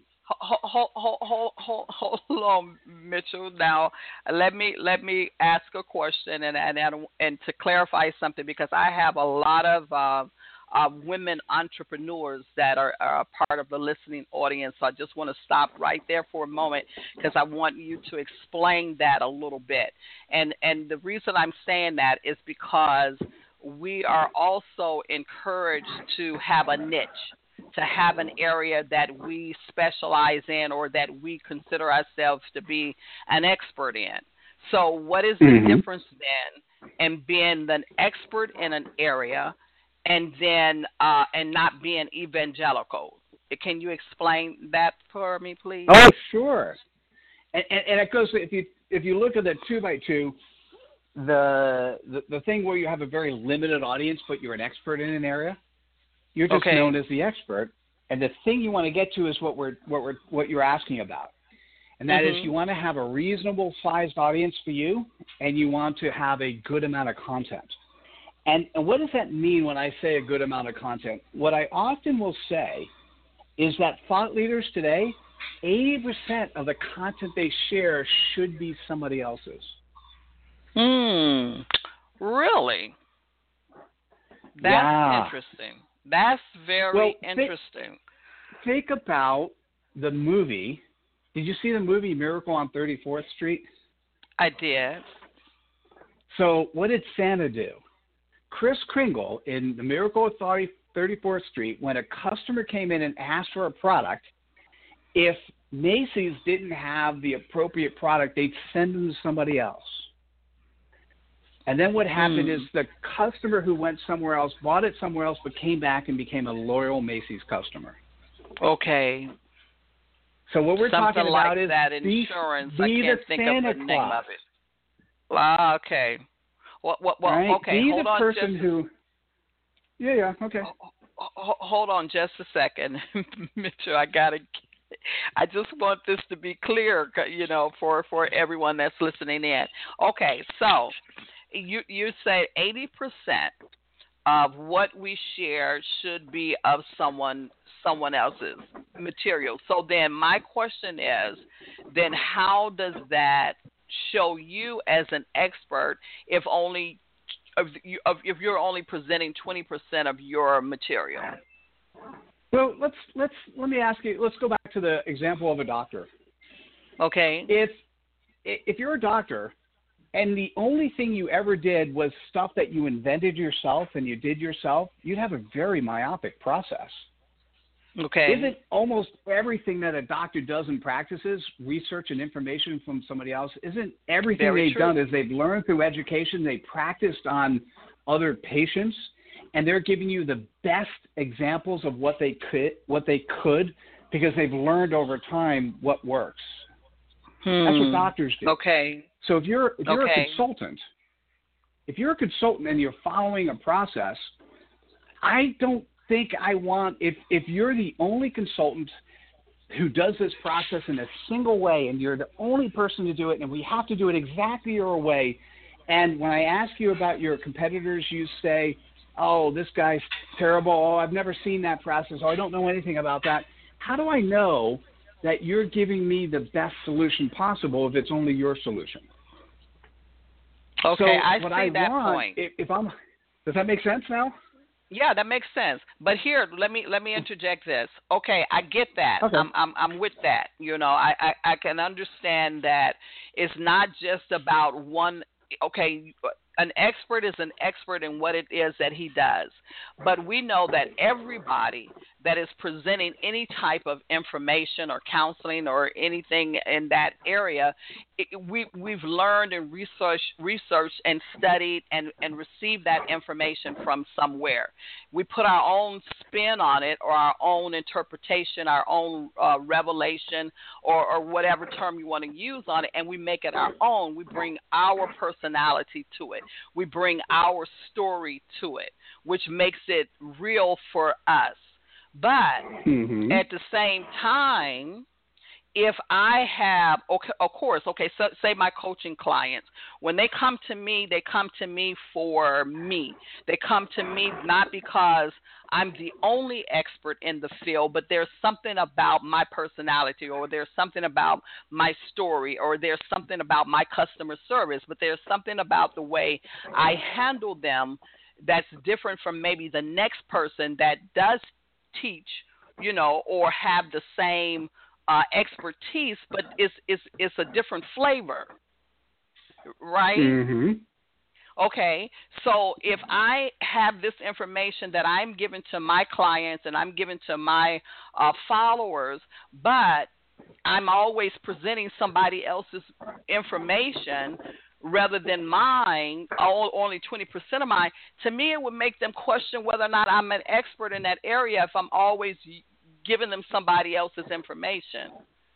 Hold on, Mitchell. Now, let me ask a question and to clarify something, because I have a lot of women entrepreneurs that are part of the listening audience. So I just want to stop right there for a moment because I want you to explain that a little bit. And the reason I'm saying that is because we are also encouraged to have a niche, to have an area that we specialize in or that we consider ourselves to be an expert in. So what is the difference then in being an expert in an area and then and not being evangelical? Can you explain that for me, please? Oh, sure. And it goes, if you look at the 2x2, the thing where you have a very limited audience but you're an expert in an area, you're just known as the expert. And the thing you want to get to is what you're asking about. And that is you want to have a reasonable sized audience for you, and you want to have a good amount of content. And what does that mean when I say a good amount of content? What I often will say is that thought leaders today, 80% of the content they share should be somebody else's. Really? That's interesting. That's very interesting. Think about the movie. Did you see the movie Miracle on 34th Street? I did. So what did Santa do? Kris Kringle in the Miracle at 34th Street, when a customer came in and asked for a product, if Macy's didn't have the appropriate product, they'd send them to somebody else. And then what happened is the customer who went somewhere else bought it somewhere else but came back and became a loyal Macy's customer. Okay. So what we're Something talking about like is that insurance. I can't think Santa of the name Claus. of it. Okay. Well, right? okay. Be Hold the on person just who. Yeah. Okay. Hold on just a second, Mitchell. I just want this to be clear, for everyone that's listening in. Okay, so you say 80% of what we share should be of someone else's material. So then my question is, then how does that show you as an expert if only if you're only presenting 20% of your material? Well, let me ask you. Let's go back to the example of a doctor. Okay. If you're a doctor and the only thing you ever did was stuff that you invented yourself and you did yourself, you'd have a very myopic process. Okay. Isn't almost everything that a doctor does and practices research and information from somebody else? Isn't everything Very they've true. done is they've learned through education, they practiced on other patients, and they're giving you the best examples of what they could because they've learned over time what works. That's what doctors do. Okay. So if you're Okay. a consultant and you're following a process, I don't think I want, if you're the only consultant who does this process in a single way and you're the only person to do it and we have to do it exactly your way, and when I ask you about your competitors, you say, oh, this guy's terrible, oh, I've never seen that process, oh, I don't know anything about that. How do I know that you're giving me the best solution possible if it's only your solution? Okay, so I what see I that want, point. Does that make sense now? Yeah, that makes sense. But here, let me interject this. Okay, I get that. Okay. I'm with that. You know, I can understand that it's not just about one. Okay, an expert is an expert in what it is that he does. But we know that everybody that is presenting any type of information or counseling or anything in that area, we've learned and researched and studied and received that information from somewhere. We put our own spin on it or our own interpretation, our own revelation or whatever term you want to use on it, and we make it our own. We bring our personality to it. We bring our story to it, which makes it real for us. But at the same time, if I have, okay, of course, okay, so say my coaching clients, when they come to me for me. They come to me not because I'm the only expert in the field, but there's something about my personality or there's something about my story or there's something about my customer service, but there's something about the way I handle them that's different from maybe the next person that does teach, you know, or have the same expertise, but it's a different flavor, right? Mm-hmm. Okay, so if I have this information that I'm giving to my clients and I'm giving to my followers, but I'm always presenting somebody else's information rather than mine, only 20% of mine, to me it would make them question whether or not I'm an expert in that area if I'm always giving them somebody else's information.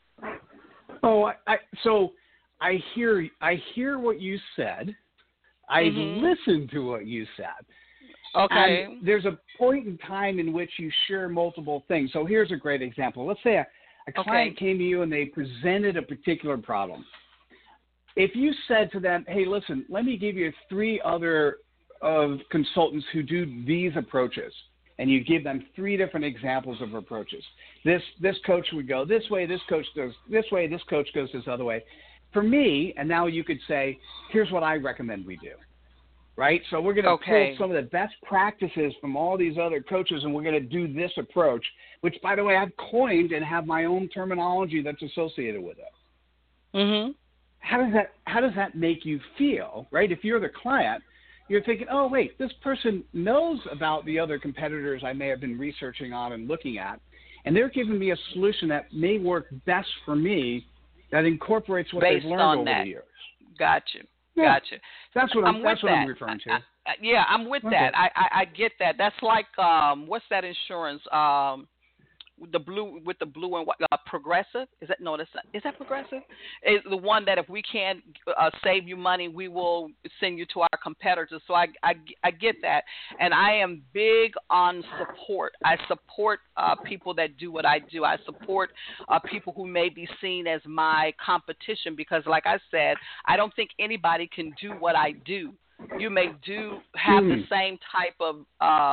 Oh, so I hear what you said. I listened to what you said. Okay. And there's a point in time in which you share multiple things. So here's a great example. Let's say a client came to you and they presented a particular problem. If you said to them, hey, listen, let me give you 3 other consultants who do these approaches, and you give them 3 different examples of approaches. This coach would go this way, this coach goes this way, this coach goes this other way. For me, and now you could say, here's what I recommend we do, right? So we're going to pull some of the best practices from all these other coaches, and we're going to do this approach, which, by the way, I've coined and have my own terminology that's associated with it. Mm-hmm. How does that make you feel, right? If you're the client, you're thinking, oh, wait, this person knows about the other competitors I may have been researching on and looking at, and they're giving me a solution that may work best for me that incorporates what they've learned over the years. Gotcha. That's what I'm referring to. Yeah, I'm with that. I get that. That's like what's that insurance? The blue with the blue and white, Progressive. Is that Progressive? Is the one that if we can't save you money, we will send you to our competitors. So I get that, and I am big on support. I support people that do what I do. I support people who may be seen as my competition because, like I said, I don't think anybody can do what I do. You may have the same type of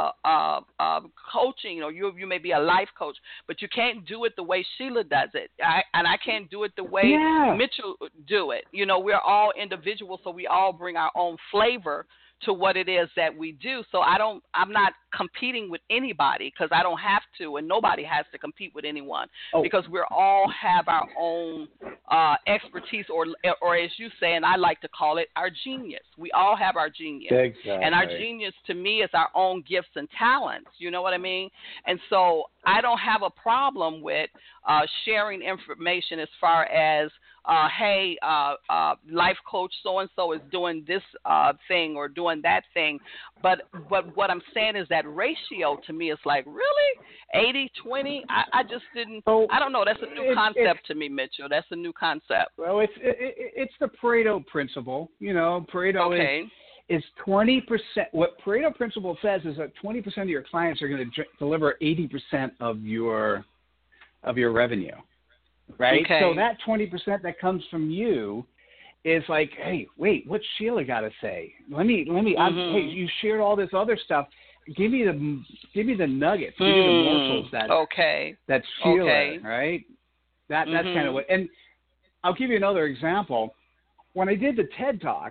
coaching, or you may be a life coach, but you can't do it the way Sheila does it, and I can't do it the way Mitchell do it. You know, we're all individuals, so we all bring our own flavor to what it is that we do. So I'm not competing with anybody because I don't have to, and nobody has to compete with anyone because we all have our own expertise, or as you say, and I like to call it, our genius. We all have our genius. Exactly. And our genius to me is our own gifts and talents. You know what I mean? And so I don't have a problem with sharing information as far as, hey, life coach so-and-so is doing this thing or doing that thing. But what I'm saying is that ratio to me is like, really? 80-20? I just didn't, I don't know. That's a new concept to me, Mitchell. That's a new concept. Well, it's the Pareto principle. You know, Pareto is 20%. What Pareto principle says is that 20% of your clients are going to deliver 80% of your revenue. Right? Okay. So that 20% that comes from you is like, hey, wait, what's Sheila got to say? Let me. Hey, you shared all this other stuff. Give me the nuggets. Give me the morsels that's Sheila, right? That's kind of what. And I'll give you another example. When I did the TED Talk,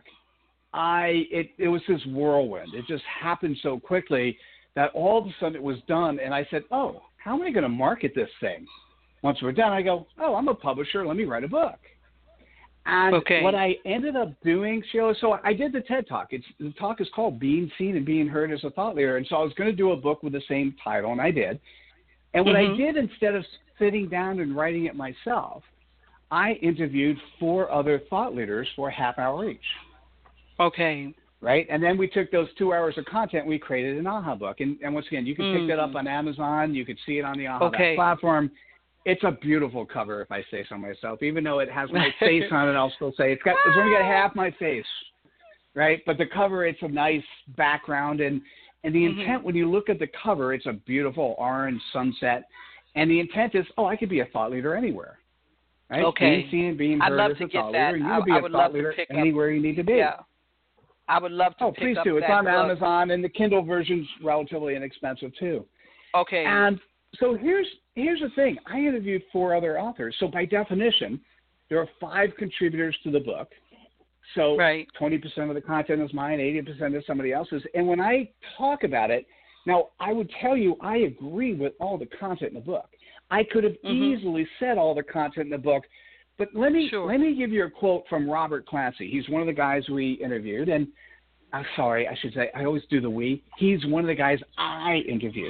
it was this whirlwind. It just happened so quickly that all of a sudden it was done, and I said, oh, how am I going to market this thing? Once we're done, I go, oh, I'm a publisher. Let me write a book. And what I ended up doing, Sheila, so I did the TED Talk. The talk is called Being Seen and Being Heard as a Thought Leader. And so I was going to do a book with the same title, and I did. And what I did, instead of sitting down and writing it myself, I interviewed 4 other thought leaders for a half hour each. Okay. Right? And then we took those 2 hours of content, we created an AHA book. And once again, you can pick that up on Amazon. You could see it on the AHA platform. It's a beautiful cover, if I say so myself. Even though it has my face on it, I'll still say it's only got half my face, right? But the cover, it's a nice background, and the intent when you look at the cover, it's a beautiful orange sunset, and the intent is, I could be a thought leader anywhere, right? Okay. Being seen and being heard as a thought leader, and you could be a thought leader anywhere you need to be. Yeah. I would love to pick up that book. Oh, please do. It's on Amazon, and the Kindle version's relatively inexpensive too. Okay. And so here's the thing. I interviewed 4 other authors. So by definition, there are 5 contributors to the book. So 20% of the content is mine, 80% is somebody else's. And when I talk about it, now I would tell you I agree with all the content in the book. I could have easily said all the content in the book, but let me give you a quote from Robert Clancy. He's one of the guys we interviewed, and I'm sorry, I should say, I always do the we. He's one of the guys I interviewed.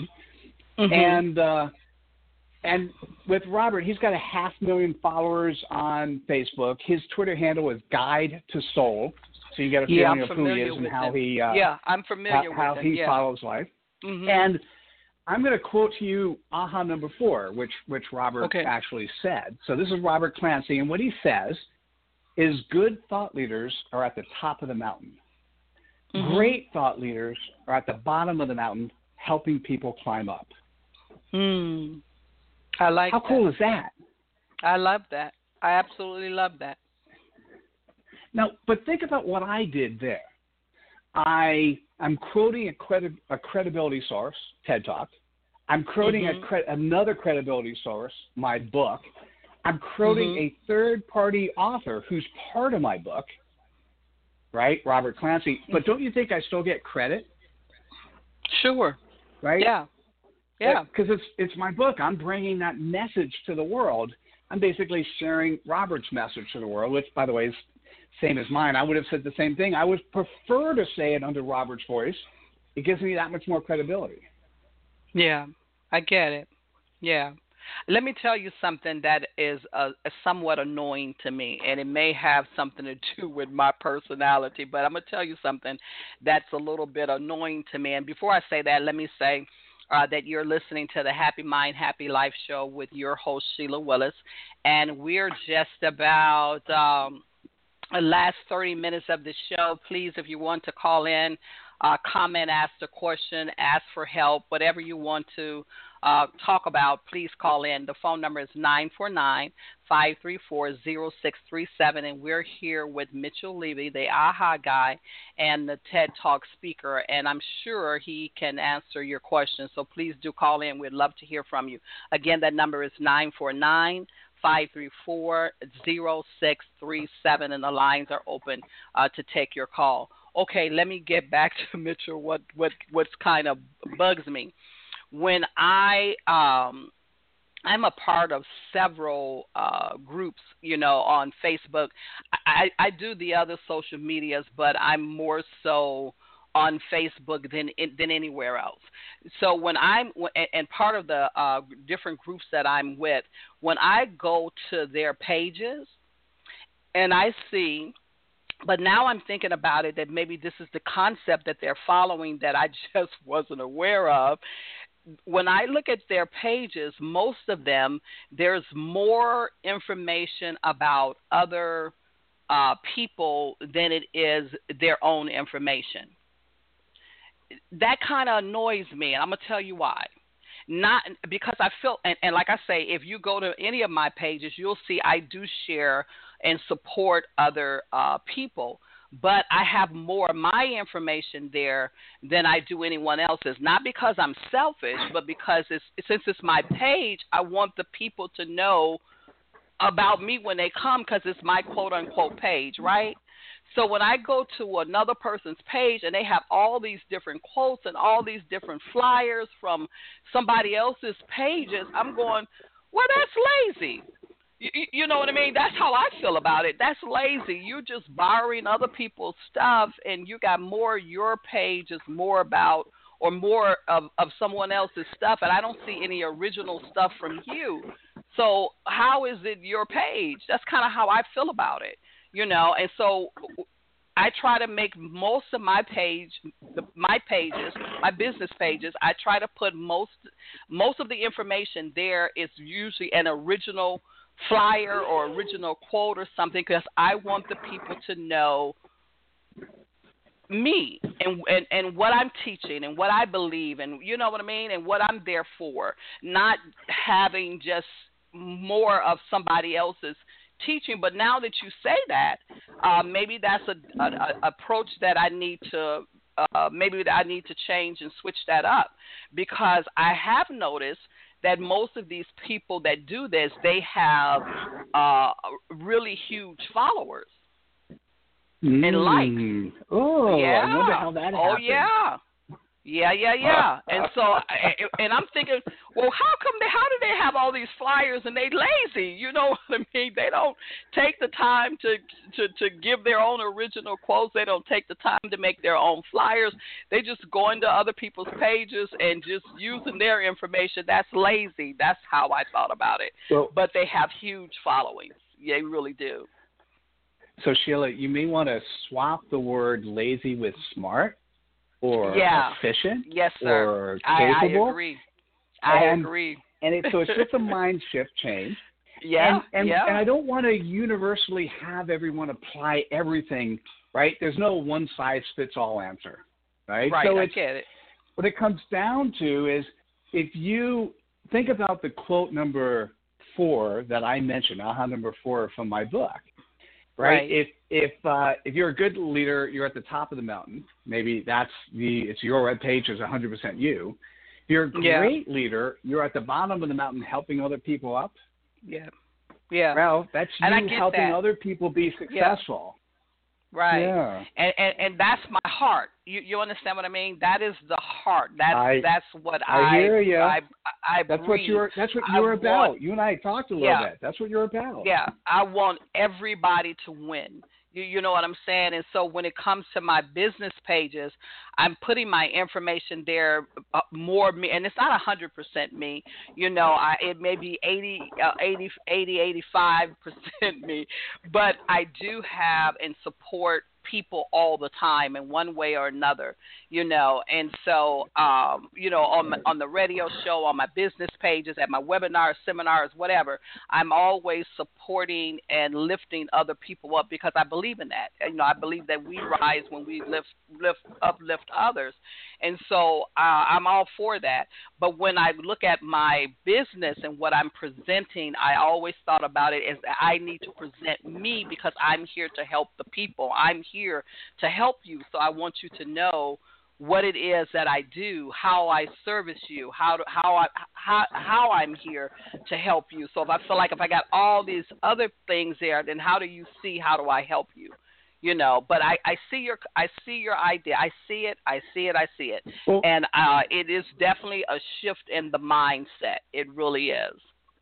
And with Robert, he's got 500,000 followers on Facebook. His Twitter handle is Guide to Soul, so you get a feeling of who he is and how he I'm familiar with how he follows life. And I'm going to quote to you AHA number 4, which Robert actually said. So this is Robert Clancy, and what he says is good thought leaders are at the top of the mountain. Great thought leaders are at the bottom of the mountain, helping people climb up. I like How cool is that? I love that. I absolutely love that. Now, but think about what I did there. I'm quoting a credibility source, TED Talk. I'm quoting another credibility source, my book. I'm quoting a third-party author who's part of my book, right, Robert Clancy. But don't you think I still get credit? Sure. Right? Yeah. Because it's my book. I'm bringing that message to the world. I'm basically sharing Robert's message to the world, which, by the way, is same as mine. I would have said the same thing. I would prefer to say it under Robert's voice. It gives me that much more credibility. Yeah, I get it. Yeah. Let me tell you something that is somewhat annoying to me, and it may have something to do with my personality, but I'm going to tell you something that's a little bit annoying to me. And before I say that, let me say that you're listening to the Happy Mind, Happy Life show with your host, Sheila Willis, and we're just about the last 30 minutes of the show. Please, if you want to call in, comment, ask a question, ask for help, whatever you want to talk about, please call in. The phone number is 949-534-0637, and we're here with Mitchell Levy, the AHA guy, and the TED Talk speaker, and I'm sure he can answer your questions, so please do call in. We'd love to hear from you. Again, that number is 949-534-0637, and the lines are open to take your call. okay, let me get back to Mitchell. What's kind of bugs me when I'm a part of several groups, on Facebook. I do the other social medias, but I'm more so on Facebook than anywhere else. So when and part of the different groups that I'm with, when I go to their pages and I see, but now I'm thinking about it that maybe this is the concept that they're following that I just wasn't aware of. When I look at their pages, most of them, there's more information about other people than it is their own information. That kind of annoys me, and I'm going to tell you why. Not because I feel, and like I say, if you go to any of my pages, you'll see I do share and support other people. But I have more of my information there than I do anyone else's. Not because I'm selfish, but because since it's my page, I want the people to know about me when they come because it's my quote-unquote page, right? So when I go to another person's page and they have all these different quotes and all these different flyers from somebody else's pages, I'm going, well, that's lazy. You know what I mean? That's how I feel about it. That's lazy. You're just borrowing other people's stuff, and you got more. Your page is more about or more of someone else's stuff, and I don't see any original stuff from you. So how is it your page? That's kind of how I feel about it, And so I try to make most of my pages, my business pages. I try to put most of the information there is usually an original flyer or original quote or something because I want the people to know me and what I'm teaching and what I believe and you know what I mean and what I'm there for, not having just more of somebody else's teaching. But now that you say that, maybe that's an approach that I need to change and switch that up because I have noticed that most of these people that do this, they have really huge followers and likes. Oh, yeah. I wonder how that happened. Oh, yeah. Yeah. And so, and I'm thinking, well, how do they have all these flyers and they lazy? You know what I mean? They don't take the time to give their own original quotes. They don't take the time to make their own flyers. They just go into other people's pages and just using their information. That's lazy. That's how I thought about it. But they have huge followings. They really do. So, Sheila, you may want to swap the word lazy with smart. Or efficient, yes, sir. Or capable. I agree. And so it's just a mind shift change. Yeah, and I don't want to universally have everyone apply everything, right? There's no one-size-fits-all answer, right? Right, so I get it. What it comes down to is if you think about the quote number 4 that I mentioned, aha number 4 from my book, right? If you're a good leader, you're at the top of the mountain. Maybe it's your web page is 100% you. If you're a great leader, you're at the bottom of the mountain helping other people up. Yeah. Well, that's you helping other people be successful. Right. Yeah. And that's my heart. You understand what I mean? That is the heart. That's what I hear you. I that's breathe. That's what you're about. You and I talked a little bit. That's what you're about. Yeah. I want everybody to win. You know what I'm saying? And so when it comes to my business pages, I'm putting my information there more me, and it's not 100% me. It may be 85% me, but I do have and support people all the time in one way or another, and so on the radio show, on my business pages, at my webinars, seminars, whatever, I'm always supporting and lifting other people up because I believe in that. I believe that we rise when we uplift others, and so I'm all for that. But when I look at my business and what I'm presenting, I always thought about it as I need to present me because I'm here to help the people. I'm here to help you, so I want you to know what it is that I do, how I service you, how I'm here to help you. So if I feel like if I got all these other things there, then how do you see how do I help you? But I see your idea. I see it. Well, And it is definitely a shift in the mindset. It really is.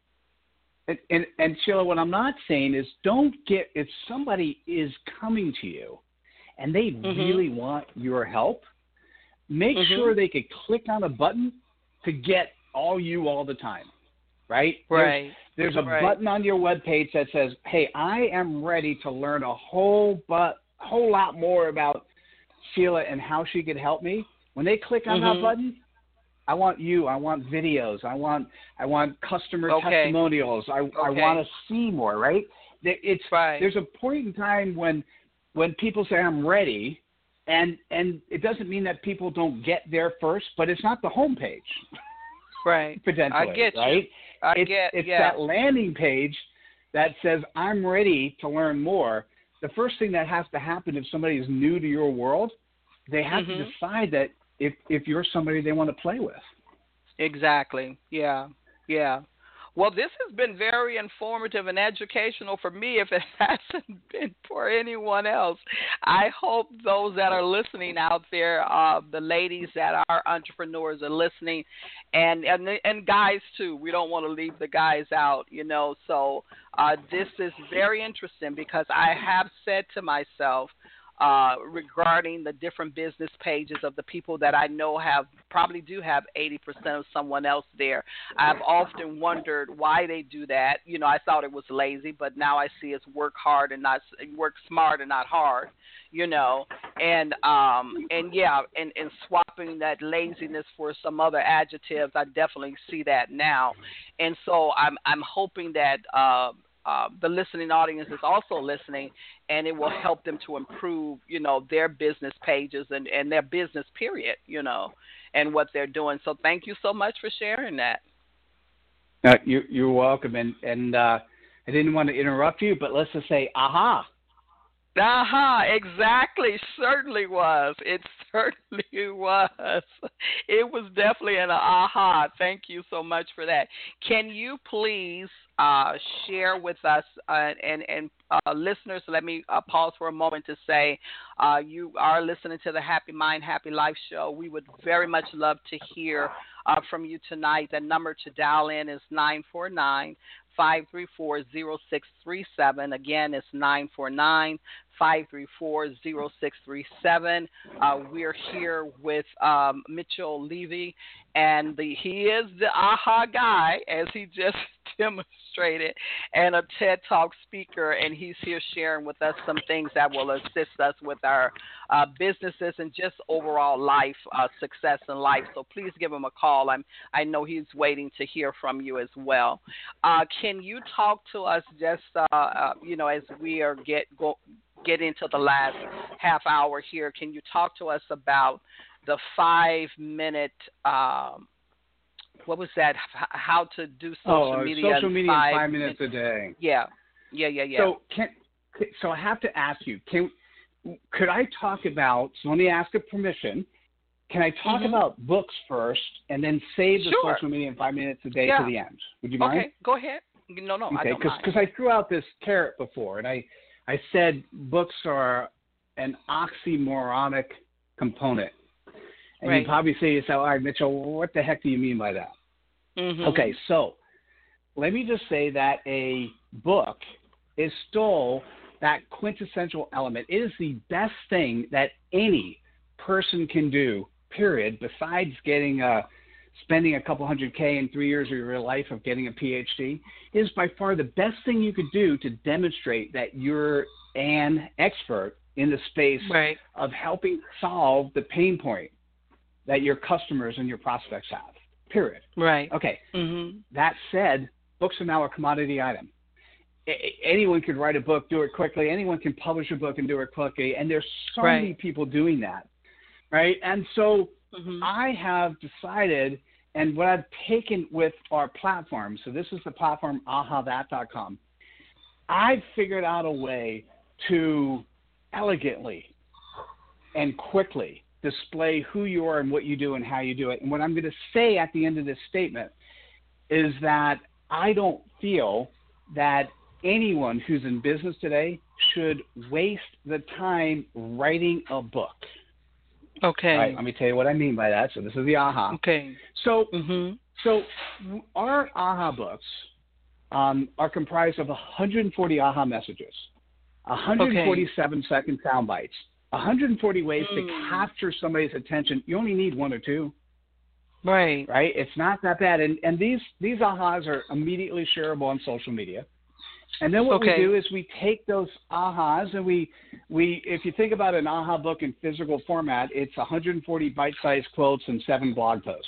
And Sheila, what I'm not saying is if somebody is coming to you and they really want your help, make sure they could click on a button to get all the time, right? Right. There's a button on your webpage that says, hey, I am ready to learn a whole lot more about Sheila and how she could help me. When they click on that button, I want videos. I want customer testimonials. I want to see more, right? There's a point in time when people say I'm ready, and it doesn't mean that people don't get there first, but it's not the homepage. Right. Potentially. I get right? you. It's that landing page that says I'm ready to learn more. The first thing that has to happen if somebody is new to your world, they have to decide that if you're somebody they want to play with. Exactly. Yeah. Well, this has been very informative and educational for me if it hasn't been for anyone else. I hope those that are listening out there, the ladies that are entrepreneurs are listening, and guys too. We don't want to leave the guys out, So this is very interesting because I have said to myself, regarding the different business pages of the people that I know probably do have 80% of someone else there. I've often wondered why they do that. I thought it was lazy, but now I see it's work smart and not hard. And swapping that laziness for some other adjectives, I definitely see that now. And so I'm hoping that the listening audience is also listening, and it will help them to improve, their business pages and their business period, and what they're doing. So thank you so much for sharing that. You're welcome. And I didn't want to interrupt you, but let's just say, aha. Exactly. Certainly was. It certainly was. It was definitely an aha. Thank you so much for that. Can you please share with us and listeners, let me pause for a moment to say you are listening to the Happy Mind, Happy Life show. We would very much love to hear from you tonight. The number to dial in is 949-534-0637. Again, it's 949-534-0637. We're here with Mitchell Levy, and he is the aha guy, as he just demonstrated, and a TED Talk speaker, and he's here sharing with us some things that will assist us with our businesses and just overall life, success in life. So please give him a call. I know he's waiting to hear from you as well. Can you talk to us just, as we are get into the last half hour here, can you talk to us about the 5-minute, what was that, how to do social media in 5 minutes a day. Yeah. So I have to ask you, could I talk about, so let me ask a permission, can I talk about books first and then save the social media in 5 minutes a day to the end? Would you mind? Okay, go ahead. No, okay, I don't mind. Because I threw out this carrot before, and I said books are an oxymoronic component. And you probably say to yourself, all right, Mitchell, what the heck do you mean by that? Okay, so let me just say that a book is still that quintessential element. It is the best thing that any person can do, period, besides spending a couple $100K in 3 years of your life of getting a PhD. It is by far the best thing you could do to demonstrate that you're an expert in the space of helping solve the pain point that your customers and your prospects have, period. Right. Okay. That said, books are now a commodity item. Anyone could write a book, do it quickly. Anyone can publish a book and do it quickly. And there's so many people doing that, right? And so I have decided, and what I've taken with our platform, so this is the platform, ahathat.com, I've figured out a way to elegantly and quickly display who you are and what you do and how you do it. And what I'm going to say at the end of this statement is that I don't feel that anyone who's in business today should waste the time writing a book. Okay. All right, let me tell you what I mean by that. So this is the AHA. Okay. So our AHA books are comprised of 140 AHA messages, 147 second sound bites, 140 ways to capture somebody's attention. You only need one or two. Right. Right? It's not that bad. And these AHAs are immediately shareable on social media. And then what we do is we take those AHAs and we if you think about an AHA book in physical format, it's 140 bite-sized quotes and 7 blog posts.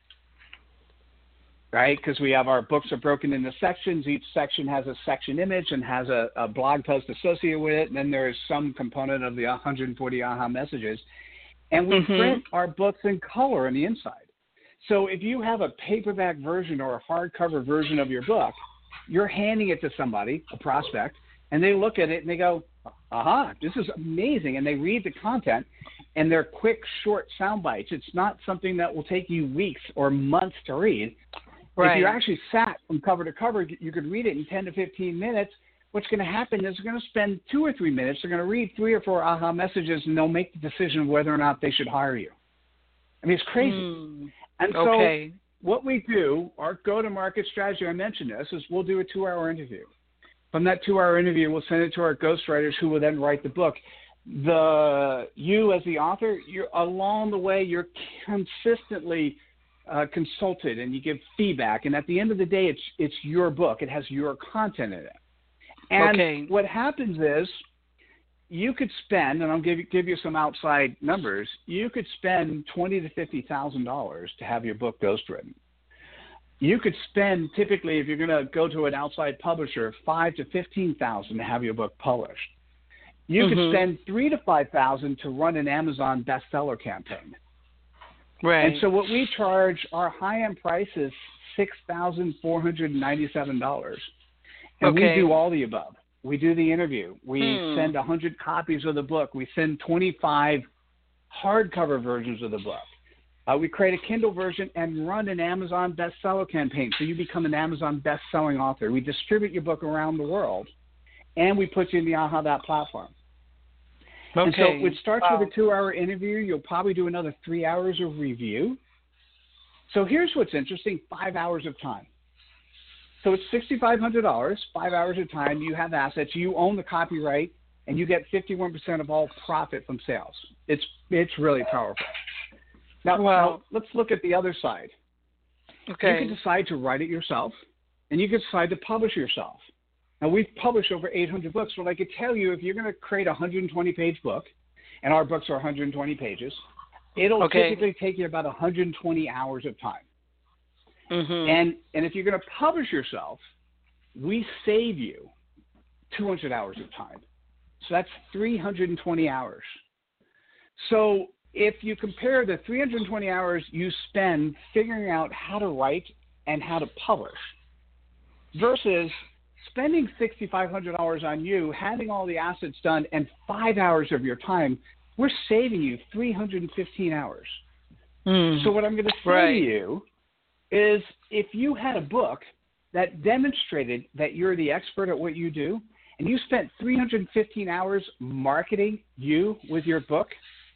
Right? Because we have our books are broken into sections. Each section has a section image and has a blog post associated with it. And then there's some component of the 140 AHA messages. And we print our books in color on the inside. So if you have a paperback version or a hardcover version of your book, you're handing it to somebody, a prospect, and they look at it and they go, aha, this is amazing. And they read the content, and they're quick, short sound bites. It's not something that will take you weeks or months to read. Right. If you actually sat from cover to cover, you could read it in 10 to 15 minutes. What's going to happen is they're going to spend 2 or 3 minutes. They're going to read 3 or 4 AHA messages, and they'll make the decision of whether or not they should hire you. I mean, it's crazy. And so what we do, our go-to-market strategy, I mentioned this, is we'll do a 2-hour interview. From that 2-hour interview, we'll send it to our ghostwriters who will then write the book. You as the author, you're along the way, you're consistently consulted and you give feedback. And at the end of the day, it's your book. It has your content in it. And what happens is you could spend, and I'll give you some outside numbers, you could spend $20,000 to $50,000 to have your book ghostwritten. You could spend, typically, if you're going to go to an outside publisher, $5,000 to $15,000 to have your book published. You could spend $3,000 to $5,000 to run an Amazon bestseller campaign. Right. And so what we charge, our high-end price is $6,497. And we do all the above. We do the interview. We send 100 copies of the book. We send 25 hardcover versions of the book. We create a Kindle version and run an Amazon bestseller campaign. So you become an Amazon best-selling author. We distribute your book around the world, and we put you in the AHA platform. And so it starts with a 2-hour interview. You'll probably do another 3 hours of review. So here's what's interesting, 5 hours of time. So it's $6,500, 5 hours of time. You have assets. You own the copyright, and you get 51% of all profit from sales. It's really powerful. Now, let's look at the other side. You can decide to write it yourself, and you can decide to publish yourself. Now, we've published over 800 books, but I could tell you if you're going to create a 120-page book, and our books are 120 pages, it'll typically take you about 120 hours of time. And if you're going to publish yourself, we save you 200 hours of time. So that's 320 hours. So if you compare the 320 hours you spend figuring out how to write and how to publish versus spending $6,500 on you, having all the assets done, and 5 hours of your time, we're saving you 315 hours. So what I'm going to say to you is if you had a book that demonstrated that you're the expert at what you do, and you spent 315 hours marketing you with your book,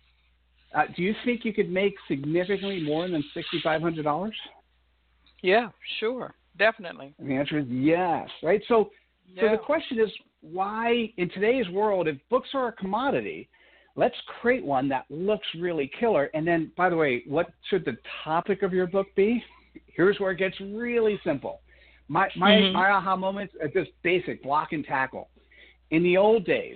do you think you could make significantly more than $6,500? Yeah, sure. Definitely. And the answer is yes, right? So the question is, why, in today's world, if books are a commodity, let's create one that looks really killer. And then, by the way, what should the topic of your book be? Here's where it gets really simple. My aha moments are just basic, block and tackle. In the old days,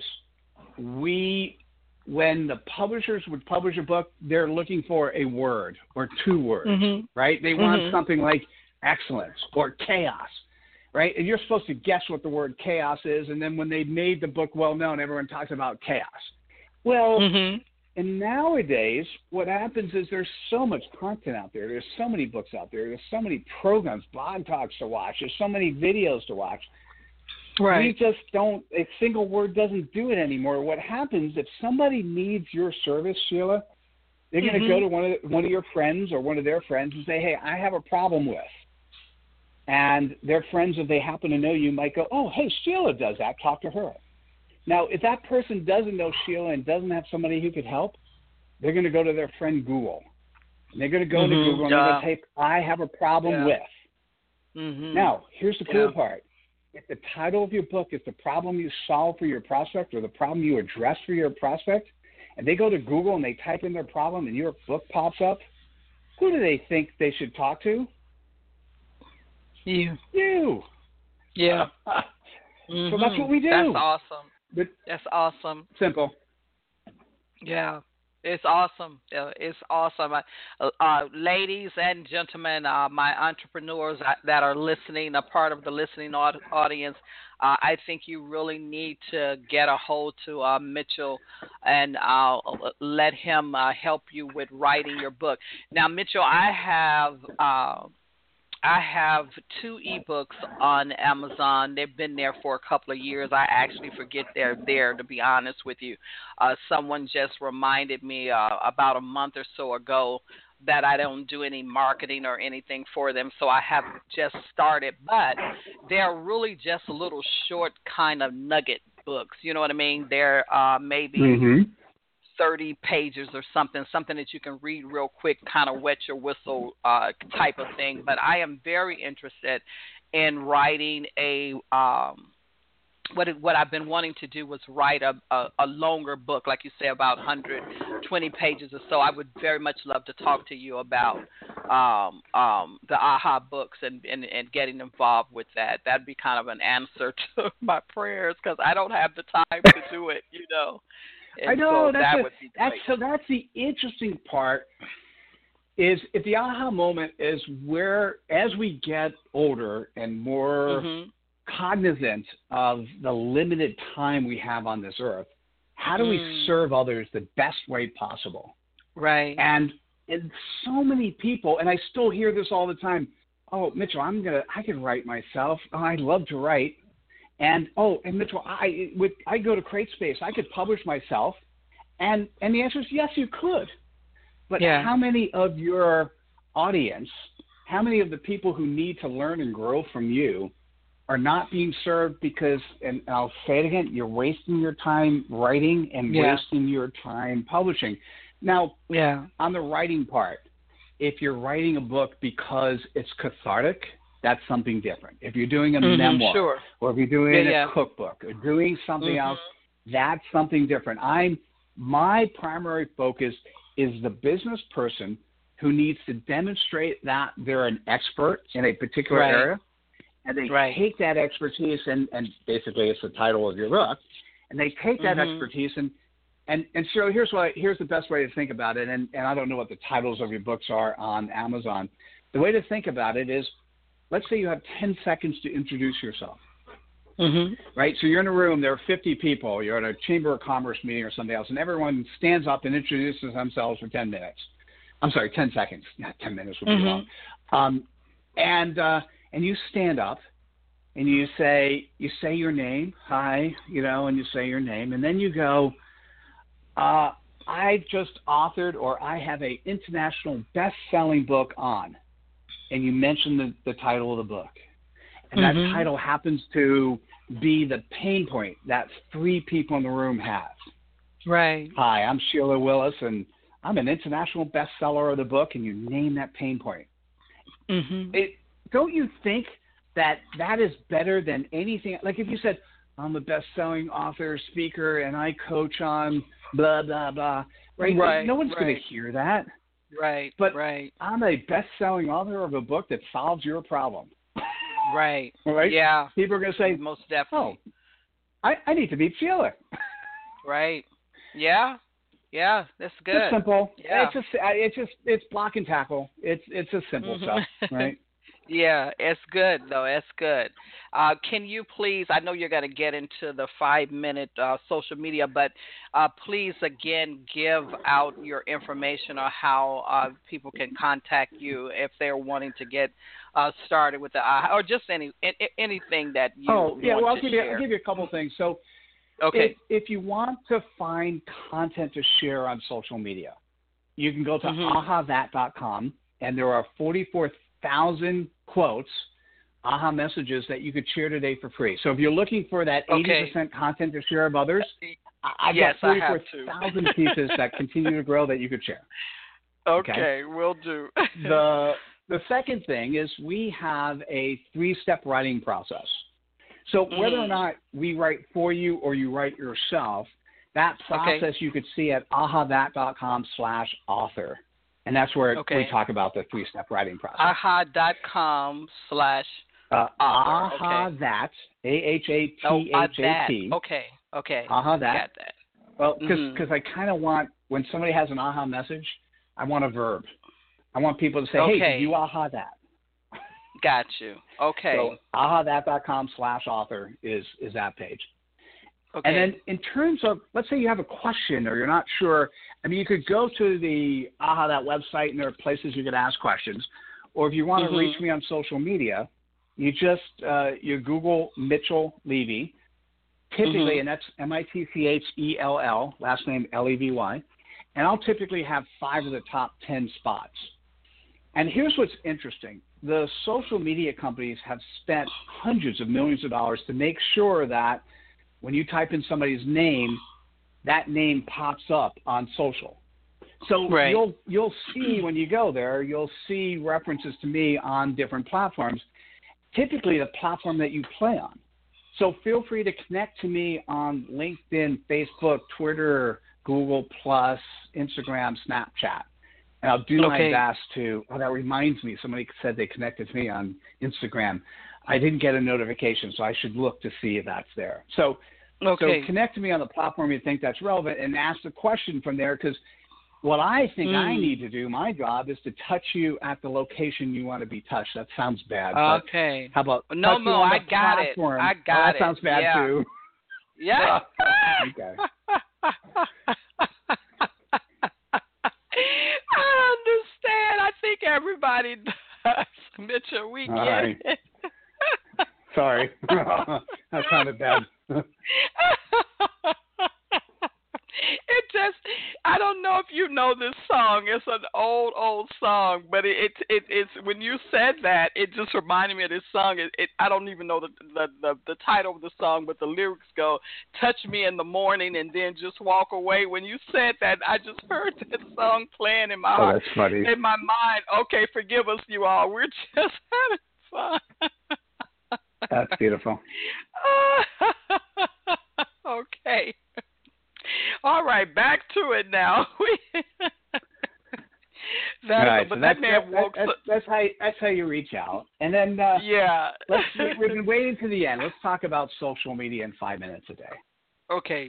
when the publishers would publish a book, they're looking for a word or 2 words, right? They want something like excellence or chaos, right? And you're supposed to guess what the word chaos is, and then when they made the book well-known, everyone talks about chaos. Well, and nowadays, what happens is there's so much content out there. There's so many books out there. There's so many programs, blog talks to watch. There's so many videos to watch. Right. We just don't, a single word doesn't do it anymore. What happens if somebody needs your service, Sheila, they're going to go to one of your friends or one of their friends and say, hey, I have a problem with. And their friends, if they happen to know you, might go, oh, hey, Sheila does that. Talk to her. Now, if that person doesn't know Sheila and doesn't have somebody who could help, they're going to go to their friend Google. And they're going to go into Google and they're going to type, I have a problem with. Now, here's the cool part. If the title of your book is the problem you solve for your prospect or the problem you address for your prospect, and they go to Google and they type in their problem and your book pops up, who do they think they should talk to? You. Yeah. So that's what we do. That's awesome. But that's awesome. Simple. Yeah. It's awesome. It's awesome. Ladies and gentlemen, my entrepreneurs that are listening, a part of the listening audience, I think you really need to get a hold to Mitchell and let him help you with writing your book. Now, Mitchell, I have 2 ebooks on Amazon. They've been there for a couple of years. I actually forget they're there, to be honest with you. Someone just reminded me about a month or so ago that I don't do any marketing or anything for them, so I have just started. But they're really just little short kind of nugget books. You know what I mean? They're maybe 30 pages or something that you can read real quick, kind of wet your whistle type of thing. But I am very interested in writing a what I've been wanting to do was write a longer book, like you say, about 120 pages or so. I would very much love to talk to you about the AHA books and getting involved with that. That'd be kind of an answer to my prayers because I don't have the time to do it, you know. And I know so that's the interesting part. Is if the aha moment is where, as we get older and more cognizant of the limited time we have on this earth, how do we serve others the best way possible? Right. And so many people, and I still hear this all the time. Oh, Mitchell, I can write myself. Oh, I love to write. And Mitchell, I go to CreateSpace. I could publish myself, and the answer is yes, you could. But how many of your audience, how many of the people who need to learn and grow from you, are not being served because, and I'll say it again, you're wasting your time writing and wasting your time publishing. Now, on the writing part, if you're writing a book because it's cathartic, that's something different. If you're doing a memoir, or if you're doing a cookbook, or doing something else, that's something different. My primary focus is the business person who needs to demonstrate that they're an expert in a particular area, and they take that expertise, and basically it's the title of your book, and they take that expertise and so here's the best way to think about it, and I don't know what the titles of your books are on Amazon. The way to think about it is, let's say you have 10 seconds to introduce yourself, right? So you're in a room, there are 50 people, you're at a Chamber of Commerce meeting or something else, and everyone stands up and introduces themselves for 10 minutes. I'm sorry, 10 seconds. Yeah, 10 minutes would be long. And you stand up and you say your name, hi, and you say your name, and then you go, I just authored, or I have a international best-selling book on, and you mention the title of the book. And that title happens to be the pain point that 3 people in the room have. Right. Hi, I'm Sheila Willis, and I'm an international bestseller of the book, and you name that pain point. Don't you think that is better than anything? Like if you said, I'm a best-selling author, speaker, and I coach on blah, blah, blah, right? No one's going to hear that. Right, but I'm a best-selling author of a book that solves your problem. Right. Right? Yeah. People are going to say, most definitely. Oh, I need to meet Sheila. Right. Yeah. Yeah, that's good. It's simple. Yeah. It's block and tackle. It's just simple stuff, right? Yeah, it's good, though. It's good. Can you please, I know you're going to get into the 5-minute social media, but please, again, give out your information or how people can contact you if they're wanting to get started with the or just anything that you want to I'll share. give you a couple things. So if you want to find content to share on social media, you can go to ahathat.com, and there are 44,000 quotes AHA messages that you could share today for free. So if you're looking for that 80% content to share of others, I've got 44,000 pieces that continue to grow that you could share. Okay, will do. The second thing is we have a 3-step writing process. So whether or not we write for you or you write yourself, that process you could see at ahathat.com/author. And that's where we talk about the 3-step writing process. ahathat.com/author. Ahathat, AHATHAT. Okay. Ahathat. Got that. Well, because I kind of want, when somebody has an AHA message, I want a verb. I want people to say, hey, did you AHA that? Got you. Okay. So ahathat.com/author is that page. Okay. And then in terms of, let's say you have a question or you're not sure, I mean, you could go to the AHA That website and there are places you could ask questions. Or if you want to reach me on social media, you just, you Google Mitchell Levy, typically, and that's Mitchell, last name Levy, and I'll typically have 5 of the top 10 spots. And here's what's interesting. The social media companies have spent hundreds of millions of dollars to make sure that when you type in somebody's name, that name pops up on social. So you'll see when you go there, you'll see references to me on different platforms, typically the platform that you play on. So feel free to connect to me on LinkedIn, Facebook, Twitter, Google+, Instagram, Snapchat. And I'll do my best to, that reminds me, somebody said they connected to me on Instagram. I didn't get a notification, so I should look to see if that's there. So connect to me on the platform you think that's relevant and ask the question from there, because what I think I need to do, my job, is to touch you at the location you want to be touched. That sounds bad. Okay. How about I got it. That sounds bad too. Yeah. Okay. I understand. I think everybody does. Mitchell, we get it. Sorry. That sounded bad. It just, I don't know if you know this song. It's an old song, but it's when you said that, it just reminded me of this song. I don't even know the title of the song, but the lyrics go, touch me in the morning and then just walk away. When you said that, I just heard that song playing in my heart, that's funny. in my mind. Okay, forgive us, you all. We're just having fun. That's beautiful. Okay. All right, back to it now. That's how you reach out, and then we've been waiting to the end. Let's talk about social media in 5 minutes a day. Okay.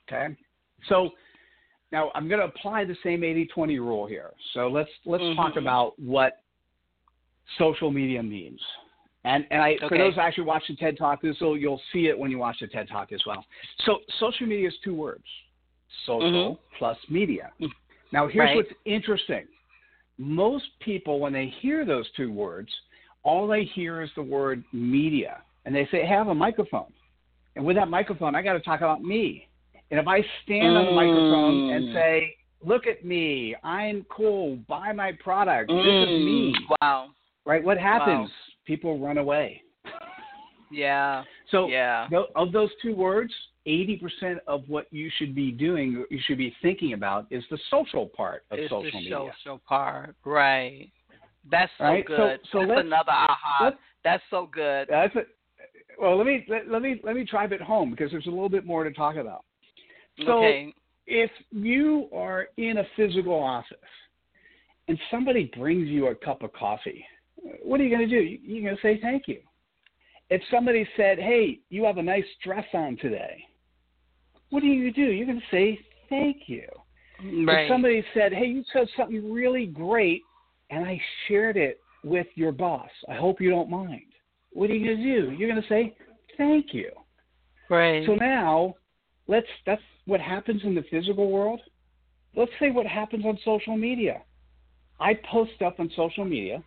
So now I'm going to apply the same 80-20 rule here. So let's talk about what social media means. And for those actually watching TED Talk, you'll see it when you watch the TED Talk as well. So social media is 2 words. Social plus media. Now, here's what's interesting. Most people, when they hear those 2 words, all they hear is the word media. And they say, hey, I have a microphone. And with that microphone, I got to talk about me. And if I stand on the microphone and say, look at me, I'm cool, buy my product, this is me. Wow. Right? What happens? Wow. People run away. Yeah. So of those 2 words, 80% of what you should be doing, you should be thinking about, is the social part of social media. It's the social part, right? That's so good. So that's another aha. That's so good. Well, let me drive it home, because there's a little bit more to talk about. So if you are in a physical office and somebody brings you a cup of coffee, what are you going to do? You're going to say thank you. If somebody said, hey, you have a nice dress on today, what are you going to do? You're going to say thank you. Right. If somebody said, hey, you said something really great, and I shared it with your boss, I hope you don't mind, what are you going to do? You're going to say thank you. Right. So now, that's what happens in the physical world. Let's say what happens on social media. I post stuff on social media,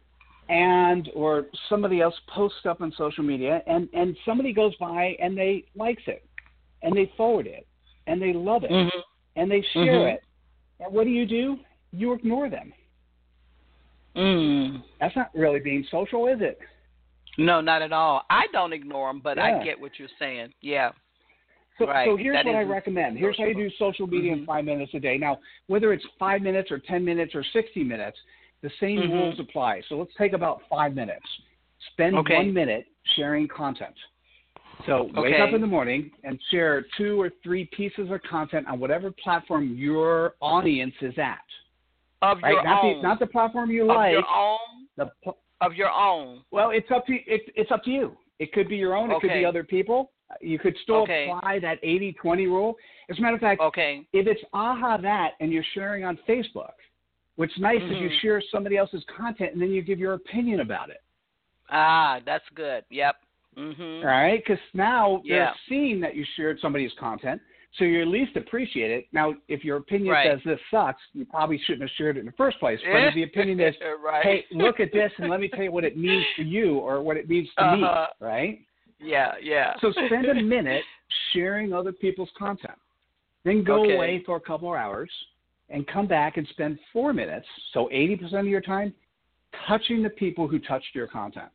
or somebody else posts stuff on social media, and somebody goes by and they likes it, and they forward it, and they love it, and they share it. And what do? You ignore them. That's not really being social, is it? No, not at all. I don't ignore them, but Yeah. I get what you're saying. Yeah. So, Right. so here's That what I is recommend. Here's how you do social media in 5 minutes a day. Now, whether it's 5 minutes or 10 minutes or 60 minutes, the same rules apply. So let's take about 5 minutes. Spend 1 minute sharing content. So wake up in the morning and share 2 or 3 pieces of content on whatever platform your audience is at. Of right? your own. Not the platform you of like. Your own. Of your own. Well, it's up to it's up to you. It could be your own. It could be other people. You could still apply that 80-20 rule. As a matter of fact, if it's that and you're sharing on Facebook, what's nice is you share somebody else's content and then you give your opinion about it. Ah, that's good. Yep. All right, because now they're seeing that you shared somebody's content, so you at least appreciate it. Now, if your opinion says this sucks, you probably shouldn't have shared it in the first place. But if the opinion is, hey, look at this and let me tell you what it means to you or what it means to me, right? Yeah, yeah. So spend a minute sharing other people's content. Then go away for a couple of hours and come back and spend 4 minutes, so 80% of your time, touching the people who touched your content.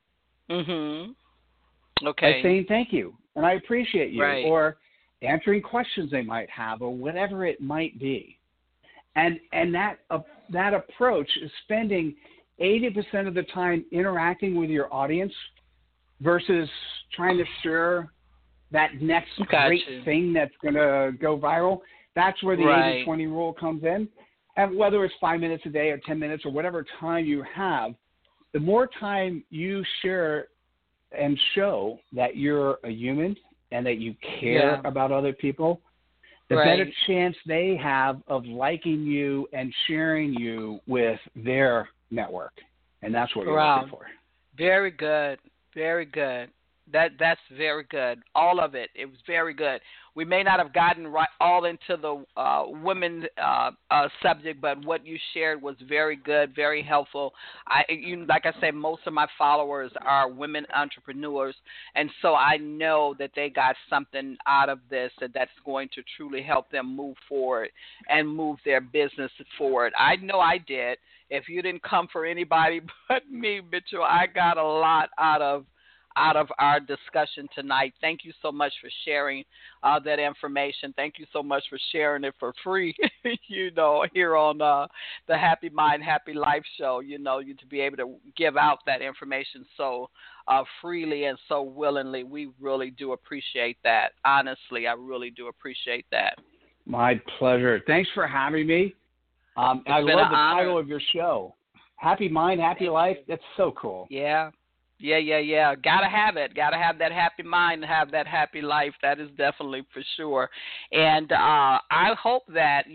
Okay. By saying thank you and I appreciate you, or answering questions they might have, or whatever it might be. And that approach is spending 80% of the time interacting with your audience versus trying to share that next great thing that's going to go viral. That's where the 80-20 rule comes in. And whether it's 5 minutes a day or 10 minutes or whatever time you have, the more time you share and show that you're a human and that you care about other people, the better chance they have of liking you and sharing you with their network. And that's what you're looking for. Very good. Very good. That's very good. All of it. It was very good. We may not have gotten all into the women subject, but what you shared was very good, very helpful. Like I said, most of my followers are women entrepreneurs, and so I know that they got something out of this that's going to truly help them move forward and move their business forward. I know I did. If you didn't come for anybody but me, Mitchell, I got a lot out of our discussion tonight. Thank you so much for sharing that information. Thank you so much for sharing it for free, here on the Happy Mind, Happy Life show, you to be able to give out that information so freely and so willingly. We really do appreciate that. Honestly, I really do appreciate that. My pleasure. Thanks for having me. I love the title of your show, Happy Mind, Happy Life. That's so cool. Yeah. Yeah. Gotta have it. Gotta have that happy mind and have that happy life. That is definitely for sure. And I hope that,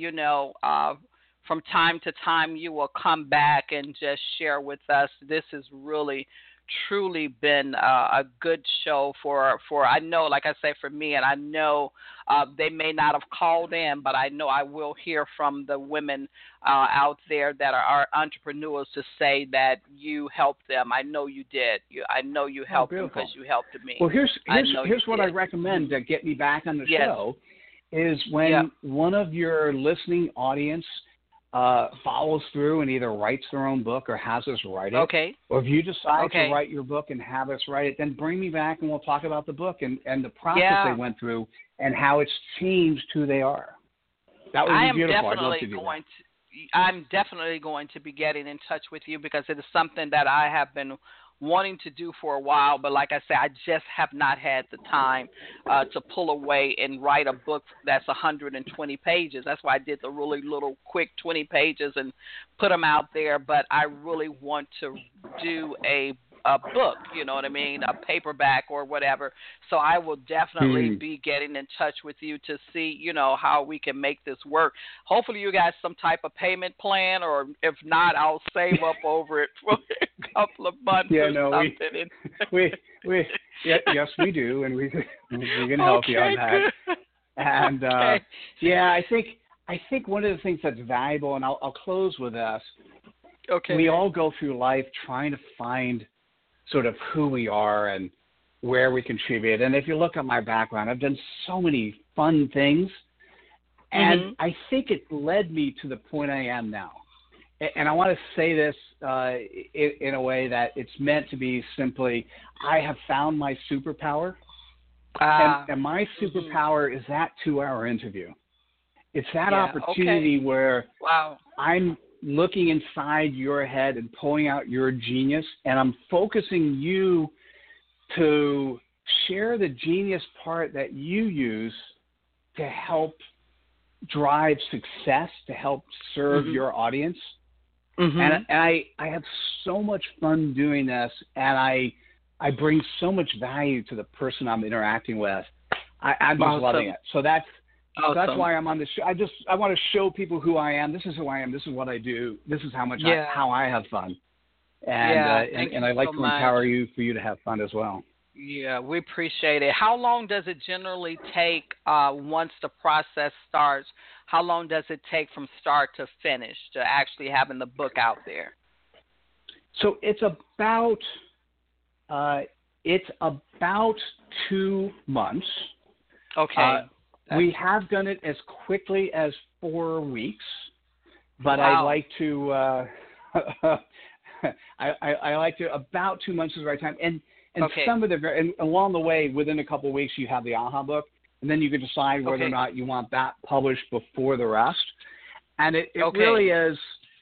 from time to time you will come back and just share with us. This has really, truly been a good show for I know, like I say, for me, and I know they may not have called in, but I know I will hear from the women out there that are entrepreneurs to say that you helped them. I know you did. I know you helped them because you helped me. Well, here's what I recommend to get me back on the show is when one of your listening audience follows through and either writes their own book or has us write it. Or if you decide to write your book and have us write it, then bring me back and we'll talk about the book and the process they went through and how it's changed who they are. That would be beautiful. I'd love to do that. I'm definitely going to be getting in touch with you because it is something that I have been wanting to do for a while, but like I said, I just have not had the time to pull away and write a book that's 120 pages. That's why I did the really little quick 20 pages and put them out there, but I really want to do a book, you know what I mean, a paperback or whatever. So I will definitely be getting in touch with you to see, how we can make this work. Hopefully you got some type of payment plan, or if not, I'll save up over it for a couple of months or something. Yes, we do, and we can help you on that. And I think one of the things that's valuable, and I'll close with this. We all go through life trying to find sort of who we are and where we contribute. And if you look at my background, I've done so many fun things, and I think it led me to the point I am now. and I want to say this in a way that it's meant to be simply, I have found my superpower. And my superpower is that 2-hour interview. It's that opportunity where I'm looking inside your head and pulling out your genius, and I'm focusing you to share the genius part that you use to help drive success, to help serve your audience. And I have so much fun doing this, and I bring so much value to the person I'm interacting with. I'm just loving it. So that's why I'm on the show. I want to show people who I am. This is who I am. This is what I do. This is how I have fun. And I'd like to empower you for you to have fun as well. Yeah, we appreciate it. How long does it generally take once the process starts? How long does it take from start to finish to actually having the book out there? So it's about 2 months. Okay. We have done it as quickly as 4 weeks, but I like to I like to about 2 months is the right time. And some of and along the way, within a couple of weeks, you have the AHA book, and then you can decide whether or not you want that published before the rest. And it really is.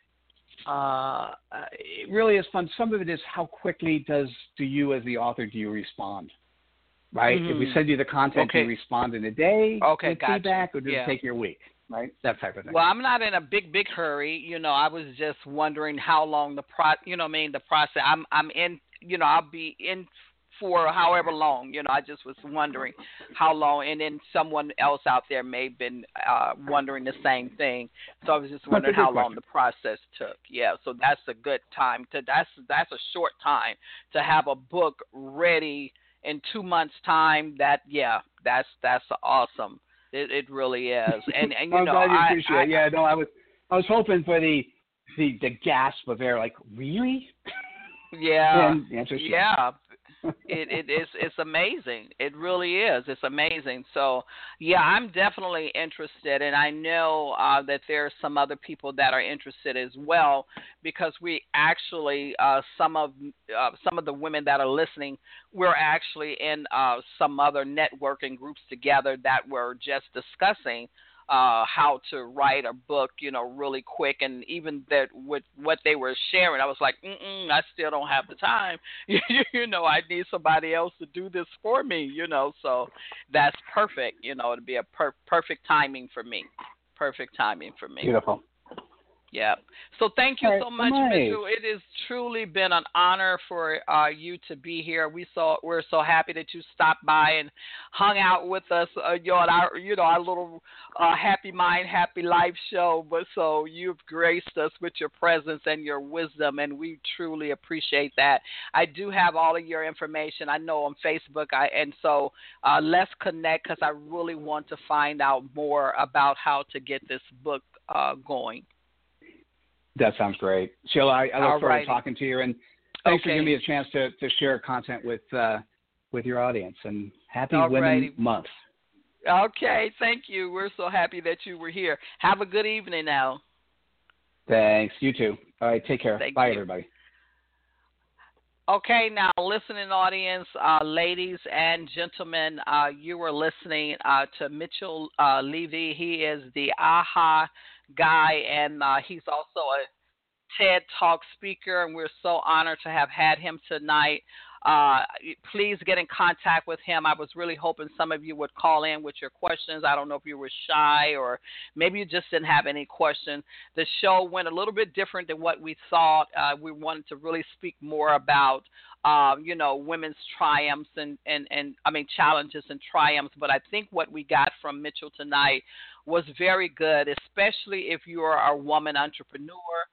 It really is fun. Some of it is how quickly do you as the author respond, right? If we send you the content, do you respond in a day with feedback, or does it take you a week, right? That type of thing. Well, I'm not in a big hurry. I was just wondering how long the process. I'm in. I'll be in for however long. I just was wondering how long, and then someone else out there may have been wondering the same thing. So I was just wondering how long the process took. Yeah, so that's a good time that's a short time to have a book ready in 2 months' time. That's awesome. It really is. And I'm glad you appreciate it. I was hoping for the gasp of air, like, really? Yeah. Yeah. It's amazing. It really is. It's amazing. So, I'm definitely interested, and I know that there are some other people that are interested as well, because we actually some of the women that are listening, we're actually in some other networking groups together that were just discussing how to write a book, really quick. And even that with what they were sharing, I was like, I still don't have the time. I need somebody else to do this for me, so that's perfect. It'd be a perfect timing for me. Perfect timing for me. Beautiful. Yeah. So thank you so much, Mitchell. It has truly been an honor for you to be here. We're so happy that you stopped by and hung out with us, on our little Happy Mind, Happy Life show. But so you've graced us with your presence and your wisdom, and we truly appreciate that. I do have all of your information, I know, on Facebook, so let's connect, because I really want to find out more about how to get this book going. That sounds great. Sheila, I look forward to talking to you, and thanks for giving me a chance to share content with your audience, and happy Women's Month. Okay, thank you. We're so happy that you were here. Have a good evening now. Thanks. You too. All right, take care. Bye, everybody. Okay, now listening audience, ladies and gentlemen, you were listening to Mitchell Levy. He is the AHA guy, and he's also a TED Talk speaker, and we're so honored to have had him tonight. Please get in contact with him. I was really hoping some of you would call in with your questions. I don't know if you were shy, or maybe you just didn't have any questions. The show went a little bit different than what we thought. We wanted to really speak more about, women's triumphs and challenges and triumphs. But I think what we got from Mitchell tonight was very good, especially if you are a woman entrepreneur,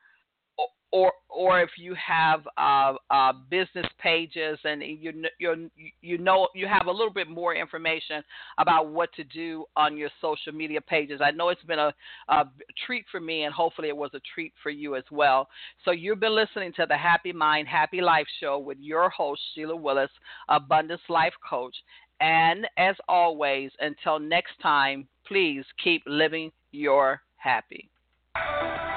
or if you have business pages and you have a little bit more information about what to do on your social media pages. I know it's been a treat for me, and hopefully it was a treat for you as well. So you've been listening to the Happy Mind, Happy Life show with your host, Sheila Willis, Abundance Life Coach. And as always, until next time, please keep living your happy.